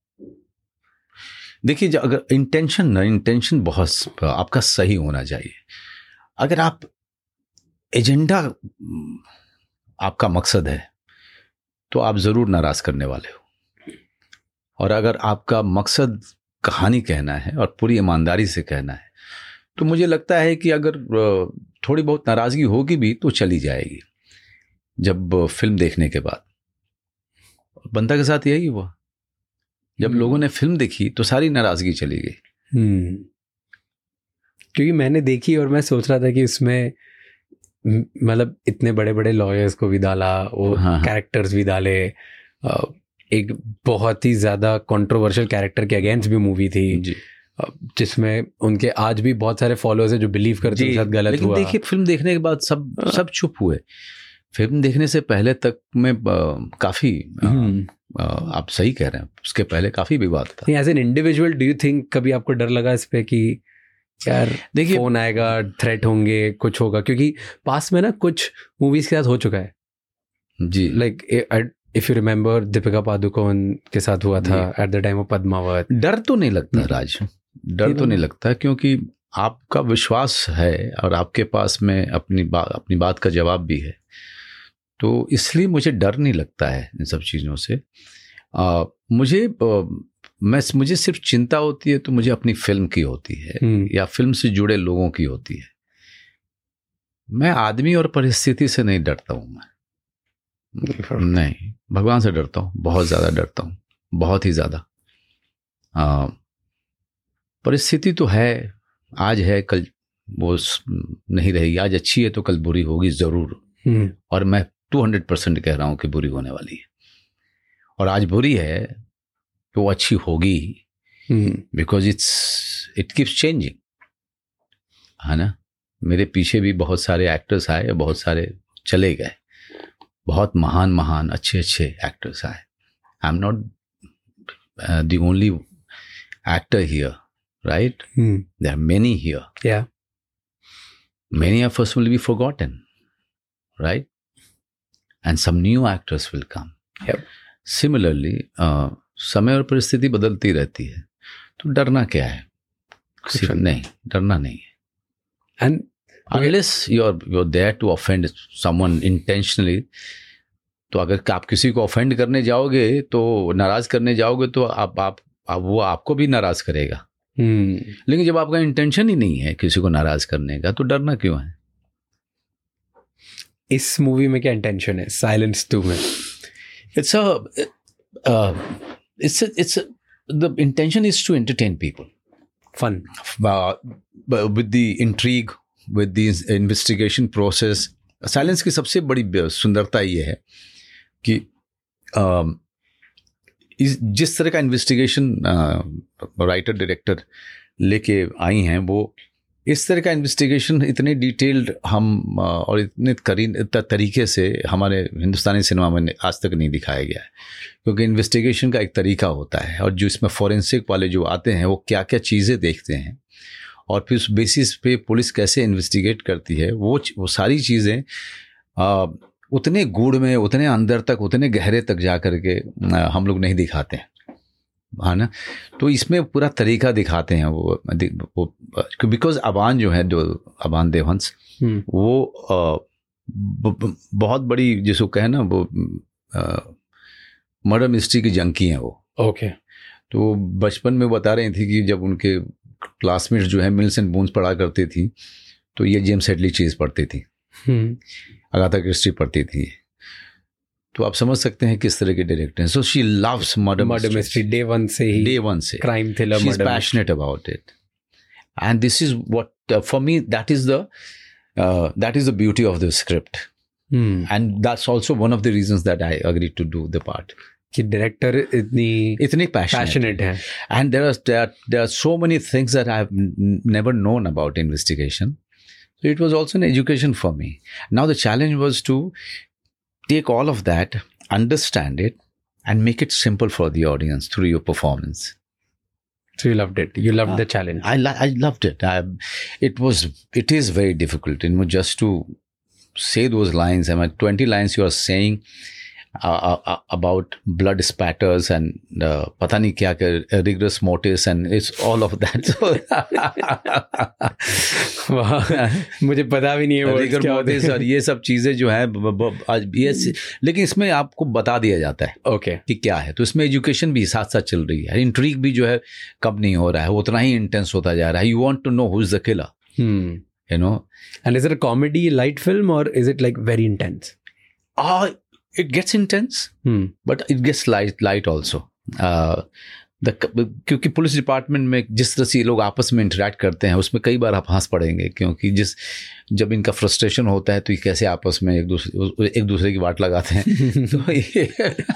देखिए, अगर इंटेंशन ना इंटेंशन बहुत आपका सही होना चाहिए। अगर आप एजेंडा, आपका मकसद है, तो आप ज़रूर नाराज़ करने वाले हो। और अगर आपका मकसद कहानी कहना है और पूरी ईमानदारी से कहना है, तो मुझे लगता है कि अगर थोड़ी बहुत नाराज़गी होगी भी तो चली जाएगी। जब फिल्म देखने के बाद बंदा के साथ यही हुआ, जब लोगों ने फिल्म देखी तो सारी नाराज़गी चली गई। क्योंकि मैंने देखी और मैं सोच रहा था कि उसमें मतलब इतने बड़े बड़े लॉयर्स को भी डाला, वो हाँ, कैरेक्टर्स भी डाले, एक बहुत ही ज़्यादा कंट्रोवर्शियल कैरेक्टर के अगेंस्ट भी मूवी थी जी, जिसमें उनके आज भी बहुत सारे फॉलोअर्स हैं जो बिलीव करते हैं साथ गलत लेकिन हुआ। देखिए, फिल्म देखने के बाद सब सब चुप हुए। फिल्म देखने से पहले तक में काफ़ी, आप सही कह रहे हैं, उसके पहले काफ़ी विवाद था। As an individual do you think कभी आपको डर लगा इस पे कि यार देखिए फोन आएगा, थ्रेट होंगे, कुछ होगा? क्योंकि पास में ना कुछ मूवीज के साथ हो चुका है जी, like if you remember Deepika Padukone के साथ हुआ था at the time of Padmavat. डर तो नहीं लगता राज, डर तो नहीं लगता, क्योंकि आपका विश्वास है और आपके पास में अपनी बात अपनी बात का जवाब भी है, तो इसलिए मुझे डर नहीं लगता है इन सब चीज़ों से। आ, मुझे आ, मैं मुझे सिर्फ चिंता होती है तो मुझे अपनी फिल्म की होती है या फिल्म से जुड़े लोगों की होती है। मैं आदमी और परिस्थिति से नहीं डरता हूँ। मैं नहीं, भगवान से डरता हूँ, बहुत ज़्यादा डरता हूँ, बहुत ही ज़्यादा। परिस्थिति तो है, आज है कल वो नहीं रहेगी, आज अच्छी है तो कल बुरी होगी ज़रूर, और मैं टू हंड्रेड परसेंट कह रहा हूँ कि बुरी होने वाली है। और आज बुरी है तो अच्छी होगी, because it's it keeps changing, है ना। मेरे पीछे भी बहुत सारे एक्टर्स आए, बहुत सारे चले गए, बहुत महान महान अच्छे अच्छे एक्टर्स आए. I am not the only actor here, right? There are many here. Yeah. Many of us will be forgotten, right? And some new actors will come. Yep. Similarly, uh, समय और परिस्थिति बदलती रहती है, तो डरना क्या है? सिर्फ नहीं, डरना नहीं है. And unless you're you're there to offend someone intentionally, तो अगर आप किसी को ऑफेंड करने जाओगे, तो नाराज करने जाओगे, तो आप आप, आप वो आपको भी नाराज करेगा. hmm. लेकिन जब आपका इंटेंशन ही नहीं है किसी को नाराज करने का, तो डरना क्यों है? इस मूवी में क्या इंटेंशन है साइलेंस टू में? It's a, uh, it's a, it's a, the intention is to entertain people. Fun. Uh, but with the intrigue, with the investigation process. Silence की सबसे बड़ी सुंदरता ये है कि uh, इस जिस तरह का इन्वेस्टिगेशन राइटर डायरेक्टर लेके आई हैं, वो इस तरह का इन्वेस्टिगेशन इतने डिटेल्ड हम uh, और इतने करीन तरीके से हमारे हिंदुस्तानी सिनेमा में आज तक नहीं दिखाया गया है. क्योंकि इन्वेस्टिगेशन का एक तरीका होता है, और जो इसमें फॉरेंसिक वाले जो आते हैं वो क्या क्या चीज़ें देखते हैं, और फिर उस बेसिस पे पुलिस कैसे इन्वेस्टिगेट करती है, वो वो सारी चीज़ें uh, उतने गूढ़ में, उतने अंदर तक, उतने गहरे तक जा कर के uh, हम लोग नहीं दिखाते हैं, हाँ ना. तो इसमें पूरा तरीका दिखाते हैं वो, वो बिकॉज अबान जो है, जो अबान देवहंस, hmm. वो आ, ब, ब, बहुत बड़ी जिसको कहे ना, वो मर्डर मिस्ट्री की जंकी हैं वो. Okay okay. तो बचपन में बता रही थी कि जब उनके क्लासमेट्स जो है मिल्स एंड बून्स पढ़ा करती थी, तो ये जेम्स हेडली चीज़ पढ़ती थी, hmm. अगाथा क्रिस्टी पढ़ती थी. तो आप समझ सकते हैं किस तरह के डायरेक्टर हैं. So she loves murder murder mystery day one से ही, डे वन से crime thriller, she is passionate about it, and this is what for me that is the that is the beauty of the script, and that's also one of the reasons that I agree to do the part. कि director इतनी इतनी passionate है, and there are there are so many things that I have never known about investigation. So it was also an education for me. Now the challenge was to take all of that, understand it, and make it simple for the audience through your performance. So you loved it. You loved uh, the challenge. I lo- I loved it. I, it was it is very difficult, you know, just to say those lines. I mean, twenty lines you are saying uh, uh, about blood spatters and uh, pata nahi kya kya rigorous mortis, and it's all of that. मुझे पता भी नहीं है वो rigor mortis और ये सब चीजें जो है आज ये, लेकिन इसमें आपको बता दिया जाता है ओके okay. कि क्या है. तो इसमें एजुकेशन भी साथ साथ चल रही है, इंट्रीग भी जो है कब नहीं हो रहा है, उतना ही इंटेंस होता जा रहा है. You want to know who is the killer, you know. And is it a comedy light film और is it like very intense? Ah, it gets intense, hmm. but it gets light light also. Uh, the, क्योंकि police department में जिस तरह से लोग आपस में interact करते हैं, उसमें कई बार आप हंस पड़ेंगे, क्योंकि जिस जब इनका फ्रस्ट्रेशन होता है तो ये कैसे आपस में एक दूसरे एक दूसरे की वाट लगाते हैं. तो ये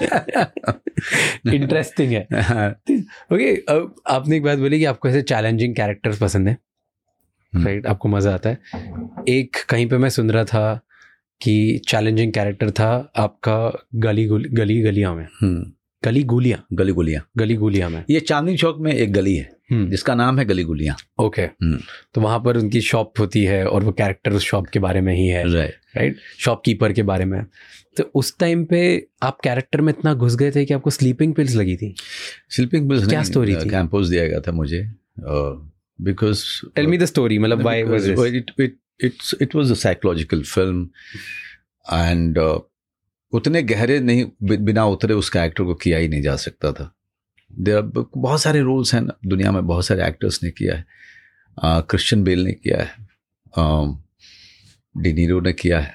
इंटरेस्टिंग है. ओके, अब आपने एक बात बोली कि आपको ऐसे चैलेंजिंग कैरेक्टर्स पसंद है, राइट? आपको मजा आता है. एक कहीं पे मैं सुन रहा था कि चैलेंजिंग कैरेक्टर था आपका गली गली गलियां में, गली गुलियां गली गुलियां गली गुलियां में. ये चांदनी चौक में एक गली है जिसका नाम है गली गुलियां. ओके, तो वहां पर उनकी शॉप होती है और वो कैरेक्टर उस शॉप के बारे में ही है, राइट राइट शॉपकीपर के बारे में. तो उस टाइम पे आप कैरेक्टर में इतना घुस गए थे कि आपको स्लीपिंग पिल्स लगी थी? स्लीपिंग पिल्स क्या स्टोरी थी? कैंपोस दिया गया था मुझे, because tell me the story. मतलब why was this? It's it was a psychological film, and uh, उतने गहरे नहीं, बिना उतरे उस कैरेक्टर को किया ही नहीं जा सकता था. There are बहुत सारे रोल्स हैं दुनिया में, बहुत सारे एक्टर्स ने किया है. क्रिश्चियन बेल ने किया है, डिनीरो ने किया है,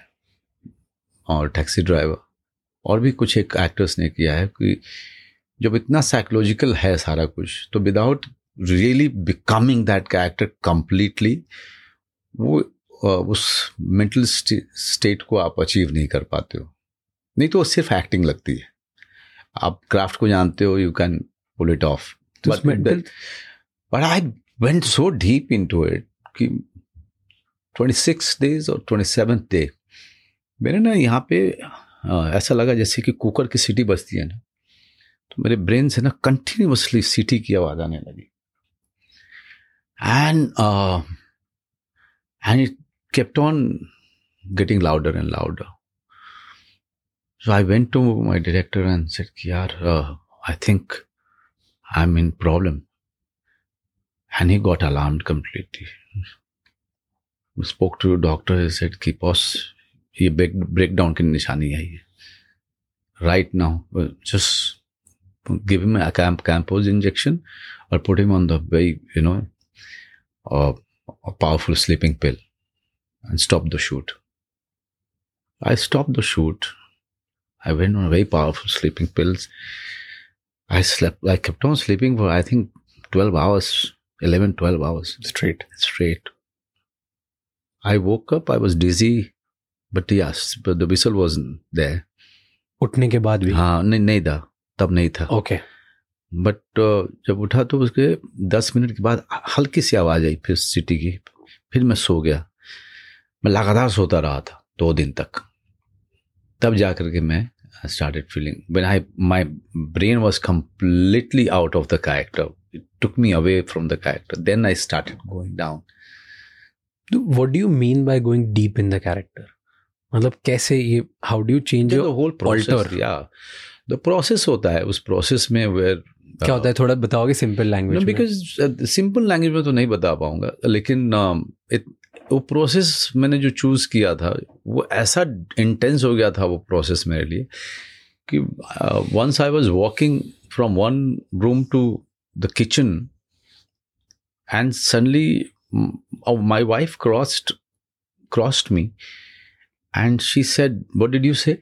और टैक्सी ड्राइवर, और भी कुछ एक एक्टर्स ने किया है. कि जब इतना साइकोलॉजिकल है सारा कुछ, तो without really becoming that character completely, वो उस मेंटल स्टेट को आप अचीव नहीं कर पाते हो. नहीं तो सिर्फ एक्टिंग लगती है. आप क्राफ्ट को जानते हो, you can pull it off, but but I went so deep into it कि ट्वेंटी सिक्स डेज और ट्वेंटी सेवन्थ डे मेरे ना यहाँ पे आ, ऐसा लगा जैसे कि कुकर की सीटी बजती है ना, तो मेरे ब्रेन से ना कंटिन्यूअसली सीटी की आवाज आने लगी. And and it kept on getting louder and louder. So I went to my director and said, "Yaar, uh, I think I'm in problem." And he got alarmed completely. We spoke to a doctor. He said, "Ki boss, ये break breakdown की निशानी है ये. Right now, well, just give him a camp Campos injection or put him on the very, you know, uh, a powerful sleeping pill and stop the shoot." I stopped the shoot. I went on very powerful sleeping pills. I slept, I kept on sleeping for I think twelve hours, eleven, twelve hours. Straight. Straight. I woke up, I was dizzy, but yes, but the whistle wasn't there. उठने के बाद भी? हाँ, नहीं नहीं था, तब नहीं था. Okay. But uh, जब उठा तो उसके दस मिनट के बाद हल्की सी आवाज आई फिर सीटी की. फिर मैं सो गया. मैं लगातार सोता रहा था दो दिन तक. तब जाकर के मैं I started feeling when I my brain was completely out of the character. It took me away from the character. Then I started going down. What do you mean by going deep in the character? मतलब कैसे ये how do you change your the whole process? Alter? Yeah, the process होता है. उस process में where क्या होता है थोड़ा बताओगे simple language no, में? because uh, simple language में तो नहीं बता पाऊंगा, लेकिन uh, it, वो प्रोसेस मैंने जो चूज किया था वो ऐसा इंटेंस हो गया था वो प्रोसेस मेरे लिए कि once I was walking from one room to the kitchen and suddenly my wife crossed crossed me and she said, what did you say?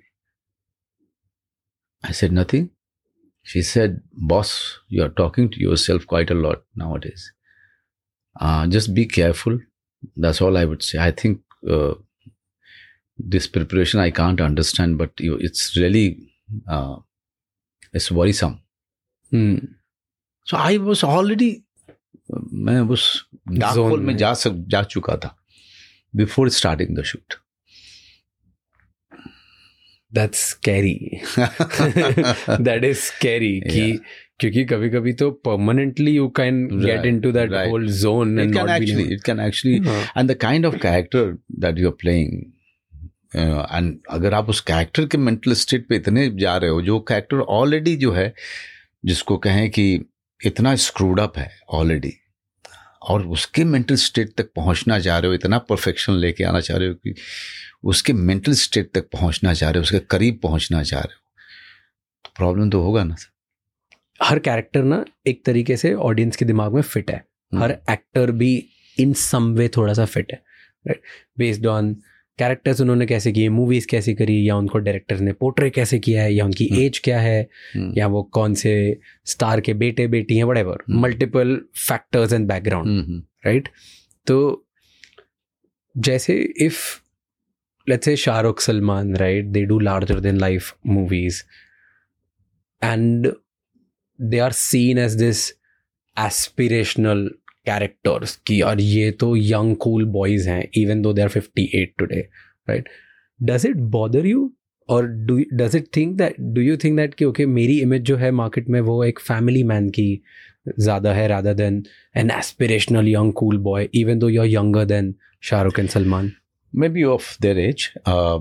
I said nothing. She said, boss, you are talking to yourself quite a lot nowadays. Just be careful. That's all I would say. I think uh, this preparation I can't understand, but you, it's really uh, it's worrisome. Hmm. So I was already मैं उस dark hole में जा सक जा चुका था before starting the shoot. That's scary. That is scary. Yeah. कि क्योंकि कभी कभी तो permanently you can Right, get into that right. whole zone It and can not actually, be it can actually, हाँ. and the kind of character that you're playing, uh, and अगर आप उस character के mental state पे इतने जा रहे हो, जो character already जो है, जिसको कहें कि इतना screwed up है already, और उसके मेंटल स्टेट तक पहुंचना चाह रहे हो, इतना परफेक्शन लेके आना चाह रहे हो कि उसके मेंटल स्टेट तक पहुंचना चाह रहे हो, उसके करीब पहुंचना चाह रहे हो, तो प्रॉब्लम तो होगा ना. हर कैरेक्टर ना एक तरीके से ऑडियंस के दिमाग में फिट है. हर एक्टर भी इन सम वे थोड़ा सा फिट है, राइट? बेस्ड ऑन कैरेक्टर्स उन्होंने कैसे किए, मूवीज कैसे करी, या उनको डायरेक्टर ने पोर्ट्रे कैसे किया है, या उनकी एज क्या है, या वो कौन से स्टार के बेटे बेटी हैं, whatever, multiple factors and background, right? तो जैसे if let's say Shahrukh Salman, right, they do larger than life movies and they are seen as this aspirational characters कि यार ये तो young cool boys हैं even though they are fifty-eight today, right? Does it bother you or do does it think that do you think that कि okay मेरी image जो है market में वो एक family man की ज़्यादा है rather than an aspirational young cool boy even though you're younger than Shahrukh and Salman? Maybe of their age. Uh,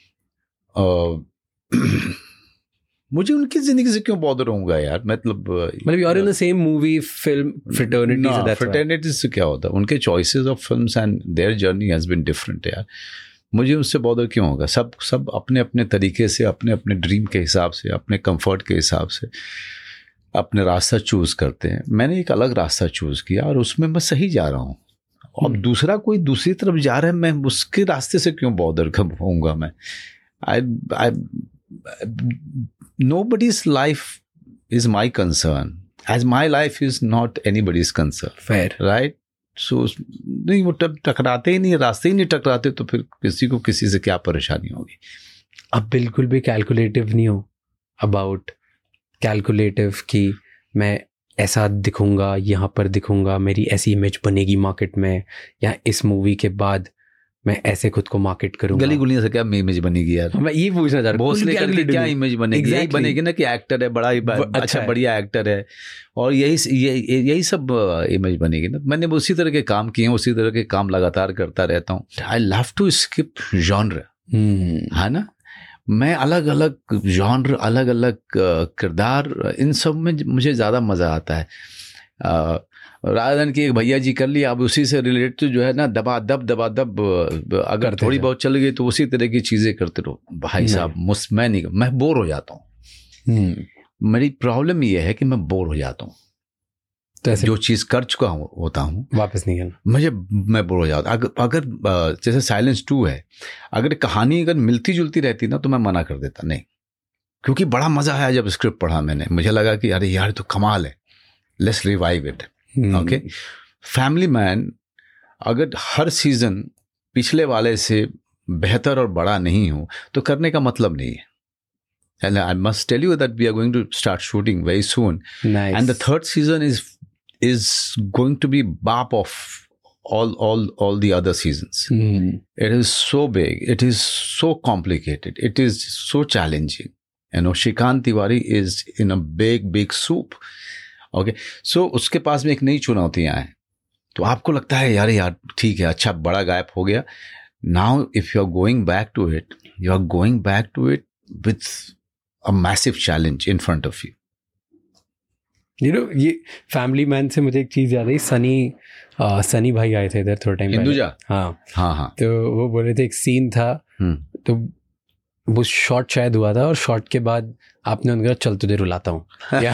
uh, मुझे उनकी जिंदगी से क्यों बॉदर होऊंगा यार, मतलब मतलब you are in the same movie film fraternity, so that's fraternity से क्या होता है, उनके choices of films and their journey has been different यार. मुझे उससे बॉदर क्यों होगा? सब सब अपने अपने तरीके से, अपने अपने ड्रीम के हिसाब से, अपने कंफर्ट के हिसाब से अपने रास्ता चूज करते हैं. मैंने एक अलग रास्ता चूज किया और उसमें मैं सही जा रहा हूँ. अब दूसरा कोई दूसरी तरफ जा रहा है, मैं उसके रास्ते से क्यों बॉदर होऊंगा? मैं आई आई nobody's life is my concern, as my life is not anybody's concern. Fair, right? So नहीं, वो तब टकराते ही नहीं, रास्ते ही नहीं टकराते, तो फिर किसी को किसी से क्या परेशानी होगी? अब बिल्कुल भी कैलकुलेटिव नहीं हो अबाउट कैलकुलेटिव कि मैं ऐसा दिखूंगा, यहाँ पर दिखूंगा, मेरी ऐसी इमेज बनेगी मार्केट में, या इस मूवी के बाद मैं ऐसे खुद को मार्केट करूंगा। गली गुलियों से क्या इमेज बनेगी यार? मैं ये पूछना चाह रहा हूँ, भोसले करके क्या इमेज बनेगी? exactly. यही बनेगी ना कि एक्टर है, बड़ा ही अच्छा, अच्छा बढ़िया एक्टर है, और यही यही यही सब इमेज बनेगी ना। मैंने उसी तरह के काम किए हैं, उसी तरह के काम लगातार करता रहता हूँ। I love to skip genre, है ना। मैं अलग अलग जॉनर, अलग अलग किरदार, इन सब में मुझे ज़्यादा मज़ा आता है। rather than कि एक भैया जी कर लिया, अब उसी से रिलेटेड जो है ना दबा दब दबा दब अगर थोड़ी बहुत चल गई तो उसी तरह की चीज़ें करते रहो। भाई साहब मुझ मैं नहीं, मैं बोर हो जाता हूँ। मेरी प्रॉब्लम ये है कि मैं बोर हो जाता हूँ। तो जो चीज़ कर चुका हूँ होता हूँ वापस नहीं करना, मुझे मैं बोर हो जाता। अगर अगर जैसे साइलेंस टू है, अगर कहानी अगर मिलती जुलती रहती ना तो मैं मना कर देता, नहीं, क्योंकि बड़ा मज़ा आया जब स्क्रिप्ट पढ़ा मैंने, मुझे लगा कि अरे यार तो कमाल है, let's revive it. Okay, Family Man अगर हर सीजन पिछले वाले से बेहतर और बड़ा नहीं हो तो करने का मतलब नहीं है। And I must tell you that we are going to start shooting very soon. Nice. And the third season is is going to be bap of all all all the other seasons. Mm. It is so big. It is so complicated. It is so challenging. You know, Shrikant Tiwari is in a big big soup. Okay, so उसके पास में एक नई चुनौतियां हैं, तो आपको लगता है यार यार ठीक है, अच्छा बड़ा गायब हो गया. Now if you are going back to it, you are going back to it with a massive challenge in front of you. You know, ये फैमिली मैन से मुझे एक चीज़ याद आई. सनी uh, सनी भाई आए थे इधर थोड़ा टाइम पहले. हिंदुजा. हाँ हाँ हाँ. तो वो बोले थे एक सीन था, तो वो शॉट शायद हुआ था और शॉट के बाद आपने उनका चल तुझे रुलाता हूँ.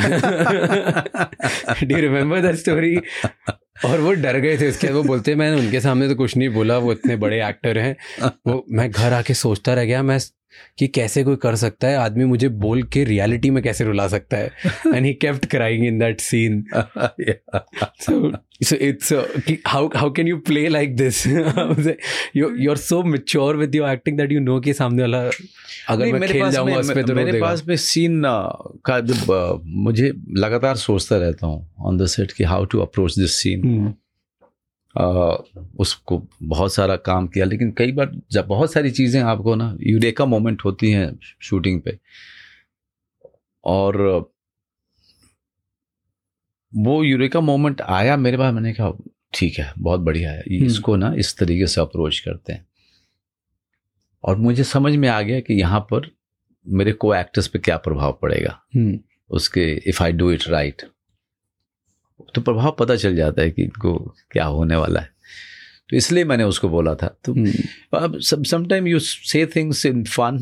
Do you remember that story? और वो डर गए थे इसके. वो बोलते मैंने उनके सामने तो कुछ नहीं बोला, वो इतने बड़े एक्टर हैं. वो मैं घर आके सोचता रह गया मैं कि कैसे कोई कर सकता है, आदमी मुझे बोल के रियलिटी में कैसे रुला सकता है. And he kept crying in that scene. So so it's how how can you play like this? You you are so mature with your acting that you know कि सामने वाला अगर मैं खेल जाऊंगा उस पे तो मेरे पास में सीन का जब मुझे लगातार सोचता रहता हूँ ऑन द सेट कि how to approach this scene. Uh, उसको बहुत सारा काम किया, लेकिन कई बार जब बहुत सारी चीज़ें आपको ना यूरेका मोमेंट होती हैं शूटिंग पे, और वो यूरेका मोमेंट आया मेरे पास. मैंने कहा ठीक है, बहुत बढ़िया है, इसको ना इस तरीके से अप्रोच करते हैं. और मुझे समझ में आ गया कि यहाँ पर मेरे को एक्टर्स पे क्या प्रभाव पड़ेगा उसके, if I do it right, तो प्रभाव पता चल जाता है कि इनको क्या होने वाला है. तो इसलिए मैंने उसको बोला था. तो अब sometime you say things in fun,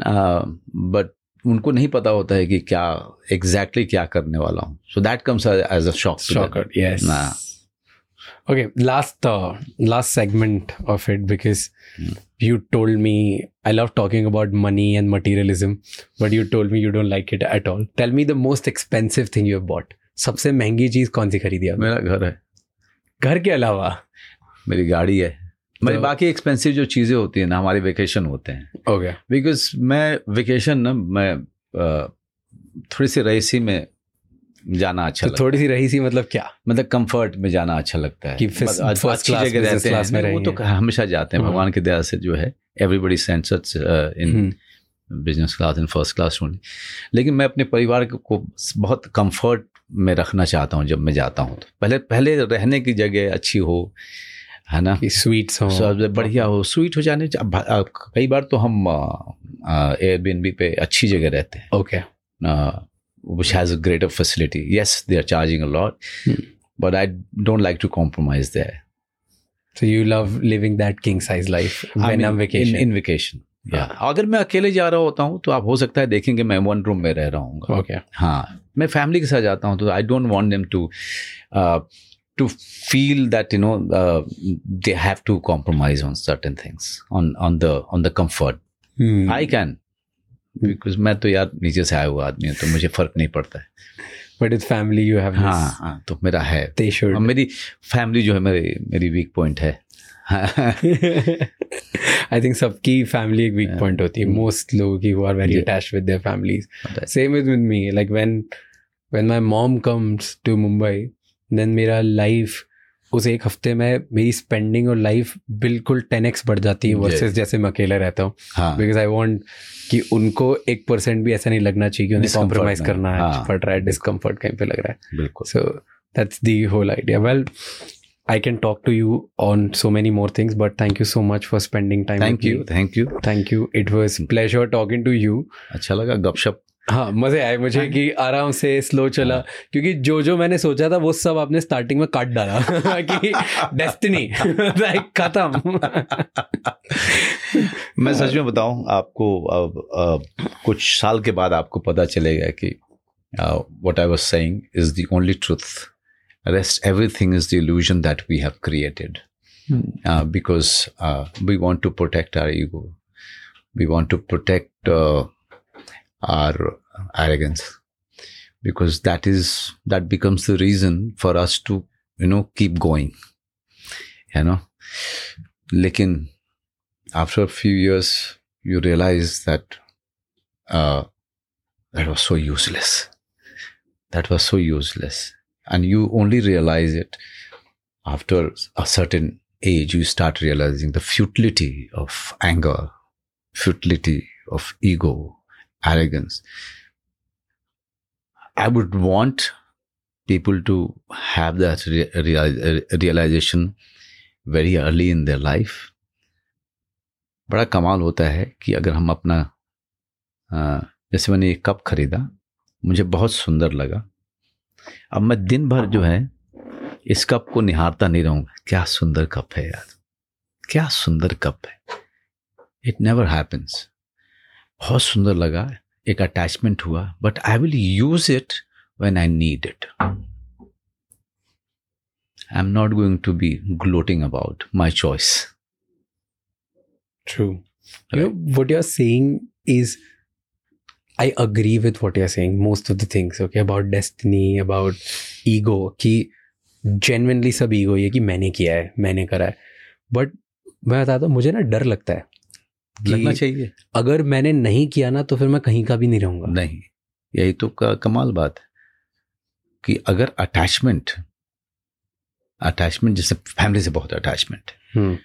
but उनको नहीं पता होता है कि क्या एग्जैक्टली exactly क्या करने वाला हूँ. So that comes as a shock. Shocker, yes. Okay, last uh, last segment of it, because hmm. you told me, I love talking about money and materialism, but you told me you don't like it at all. Tell me the most expensive thing you have bought. सबसे महंगी चीज कौन सी खरीदी है? मेरा घर है. घर के अलावा मेरी गाड़ी है. तो मेरी बाकी एक्सपेंसिव जो चीज़ें होती हैं ना, हमारे वेकेशन होते हैं. ओके. बिकॉज मैं वेकेशन ना, मैं थोड़ी सी रईसी में जाना अच्छा तो लगता है. थोड़ी सी रईसी मतलब क्या? मतलब कंफर्ट में जाना अच्छा लगता है कि अच्छी जगह रहते हैं. वो तो हमेशा जाते हैं, भगवान की दया से जो है. Everybody sends us in business class and first class only. लेकिन मैं अपने परिवार को बहुत कंफर्ट में रखना चाहता हूँ. जब मैं जाता हूँ तो पहले पहले रहने की जगह अच्छी हो, है ना, स्वीट्स हो, सब बढ़िया हो. स्वीट हो जाने, कई बार तो हम एयरबीएनबी पे अच्छी जगह रहते हैं. Okay. Which has a greater facility. Yes, they are charging a lot, but I don't like to compromise there. So you love living that king size life when on vacation? In vacation. या अगर मैं अकेले जा रहा होता हूँ तो आप हो सकता है देखेंगे मैं वन रूम में रह रहा हूँ. ओके. हाँ, मैं फैमिली के साथ जाता हूँ तो I don't want them to to feel that you know they have to compromise on certain things, on on the on the comfort. I can, because मैं तो यार नीचे से आया हुआ आदमी हूँ, तो मुझे फर्क नहीं पड़ता है. But it's family you have. हाँ हाँ, तो मेरा है. They should. मेरी फैमिली जो है मेरी मेरी वीक पॉइंट है. आई थिंक सबकी फैमिली एक वीक पॉइंट होती है. मोस्ट लोगों की who are very Yeah. attached with their families. Same is with me. Like when when my mom comes to Mumbai, then मेरा life उस एक हफ्ते में मेरी स्पेंडिंग और लाइफ बिल्कुल टेन एक्स बढ़ जाती है वर्सेस जैसे मैं अकेला रहता हूँ. बिकॉज आई वांट कि उनको एक परसेंट भी ऐसा नहीं लगना चाहिए कि उन्हें कॉम्प्रोमाइज करना है, पड़ रहा है, डिस्कम्फर्ट कहीं पे लग रहा है. बिल्कुल. So that's the whole idea. Well, I can talk to you on so many more things, but thank you so much for spending time thank with you, me. Thank you. Thank you. It was pleasure talking to you. अच्छा लगा गपशप. हाँ, मजे आए मुझे कि आराम से स्लो चला, क्योंकि जो जो मैंने सोचा था वो सब आपने स्टार्टिंग में काट डाला कि डेस्टिनी लाइक खत्म. मैं सच में बताऊं आपको, अब, अब कुछ साल के बाद आपको पता चलेगा कि what I was saying is the only truth. Rest everything is the illusion that we have created. Hmm. Uh, because uh, we want to protect our ego. We want to protect uh, our arrogance. Because that is, that becomes the reason for us to, you know, keep going. You know? Lekin, after a few years, you realize that uh, that was so useless. That was so useless. And you only realize it after a certain age. You start realizing the futility of anger, futility of ego, arrogance. I would want people to have that rea- realization very early in their life. बड़ा कमाल होता है कि अगर हम अपना, जैसे मैंने एक कप खरीदा, मुझे बहुत सुंदर लगा. अब मैं दिन भर जो है इस कप को निहारता नहीं रहूंगा, क्या सुंदर कप है यार, क्या सुंदर कप है. It never happens. बहुत सुंदर लगा, एक अटैचमेंट हुआ, but I will use it when I need it. I am not going to be gloating about my choice. True. You know, what you're saying is, I agree with what you're saying, most of the things, okay, about destiny, about ego, कि genuinely सब ego ये कि मैंने किया है, मैंने करा है. But मैं बताता हूँ, मुझे ना डर लगता है, लगना चाहिए. अगर मैंने नहीं किया ना तो फिर मैं कहीं का भी नहीं रहूंगा. नहीं, यही तो का कमाल बात है कि अगर अटैचमेंट अटैचमेंट जैसे फैमिली से बहुत अटैचमेंट है,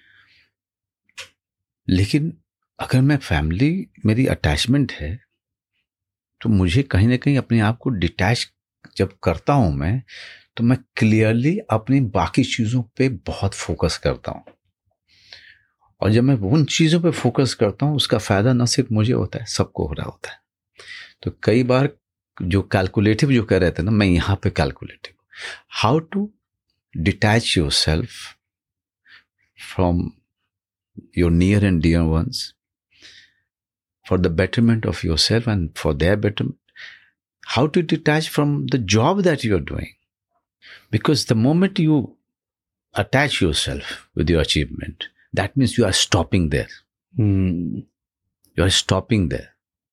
लेकिन अगर मैं फैमिली मेरी अटैचमेंट है तो मुझे कहीं ना कहीं अपने आप को डिटैच जब करता हूं मैं, तो मैं क्लियरली अपनी बाकी चीज़ों पे बहुत फोकस करता हूं. और जब मैं उन चीज़ों पे फोकस करता हूं, उसका फ़ायदा न सिर्फ मुझे होता है, सबको हो रहा होता है. तो कई बार जो कैलकुलेटिव जो कह रहे थे ना, मैं यहाँ पे calculative. How to detach yourself from your near and dear ones for the betterment of yourself and for their betterment. How to detach from the job that you're doing, because the moment you attach yourself with your achievement, that means you are stopping there. hmm. You are stopping there.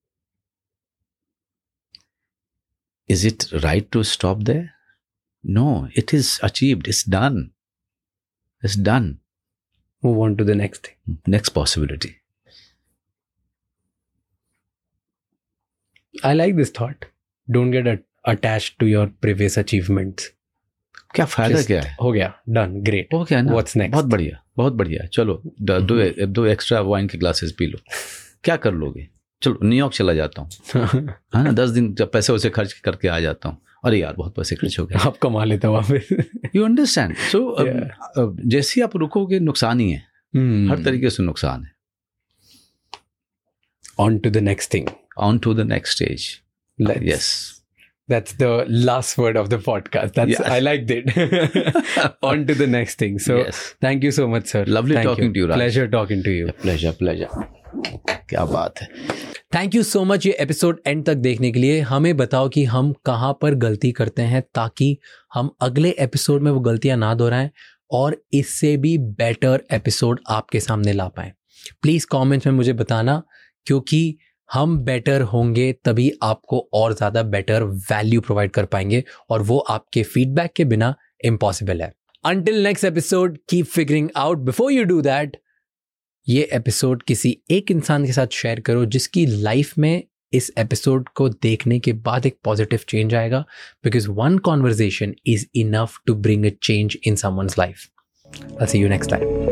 Is it right to stop there? No, it is achieved, it's done, it's done. Move on to the next thing. Next possibility. I like this thought. Don't get a- attached to your previous achievements. क्या फायदा क्या है? हो गया, done, great. हो गया ना? What's next? बहुत बढ़िया, बहुत बढ़िया. चलो द- दो दो एक्स्ट्रा वाइन के ग्लासेस पी लो. क्या कर लोगे? चलो न्यूयॉर्क चला जाता हूँ, है ना, दस दिन जब पैसे वैसे खर्च करके आ जाता हूँ. अरे यार बहुत पैसे खर्च हो गए. आप कमा लेते हो वहाँ पे. You understand. सो जैसे आप रुकोगे नुकसान ही है. hmm. हर तरीके से नुकसान है. On to the next thing. On to the next stage. Let's, Yes. That's the last word of the podcast. That's Yes. I liked it. On to the next thing. So Yes. thank you so much, sir. Lovely Thank talking to you, Raj. Pleasure talking to you. Pleasure, pleasure. क्या बात है. Thank you so much ये episode end तक देखने के लिए. हमें बताओ कि हम कहाँ पर गलती करते हैं, ताकि हम अगले एपिसोड में वो गलतियां ना दोहराएं और इससे भी बेटर एपिसोड आपके सामने ला पाएं. प्लीज़ कमेंट्स में मुझे बताना, क्योंकि हम बेटर होंगे तभी आपको और ज़्यादा बेटर वैल्यू प्रोवाइड कर पाएंगे, और वो आपके फीडबैक के बिना इम्पॉसिबल है. Until next episode, keep figuring out. Before you do that, ये एपिसोड किसी एक इंसान के साथ शेयर करो जिसकी लाइफ में इस एपिसोड को देखने के बाद एक पॉजिटिव चेंज आएगा, because one conversation is enough to bring a change in someone's life. I'll see you next time.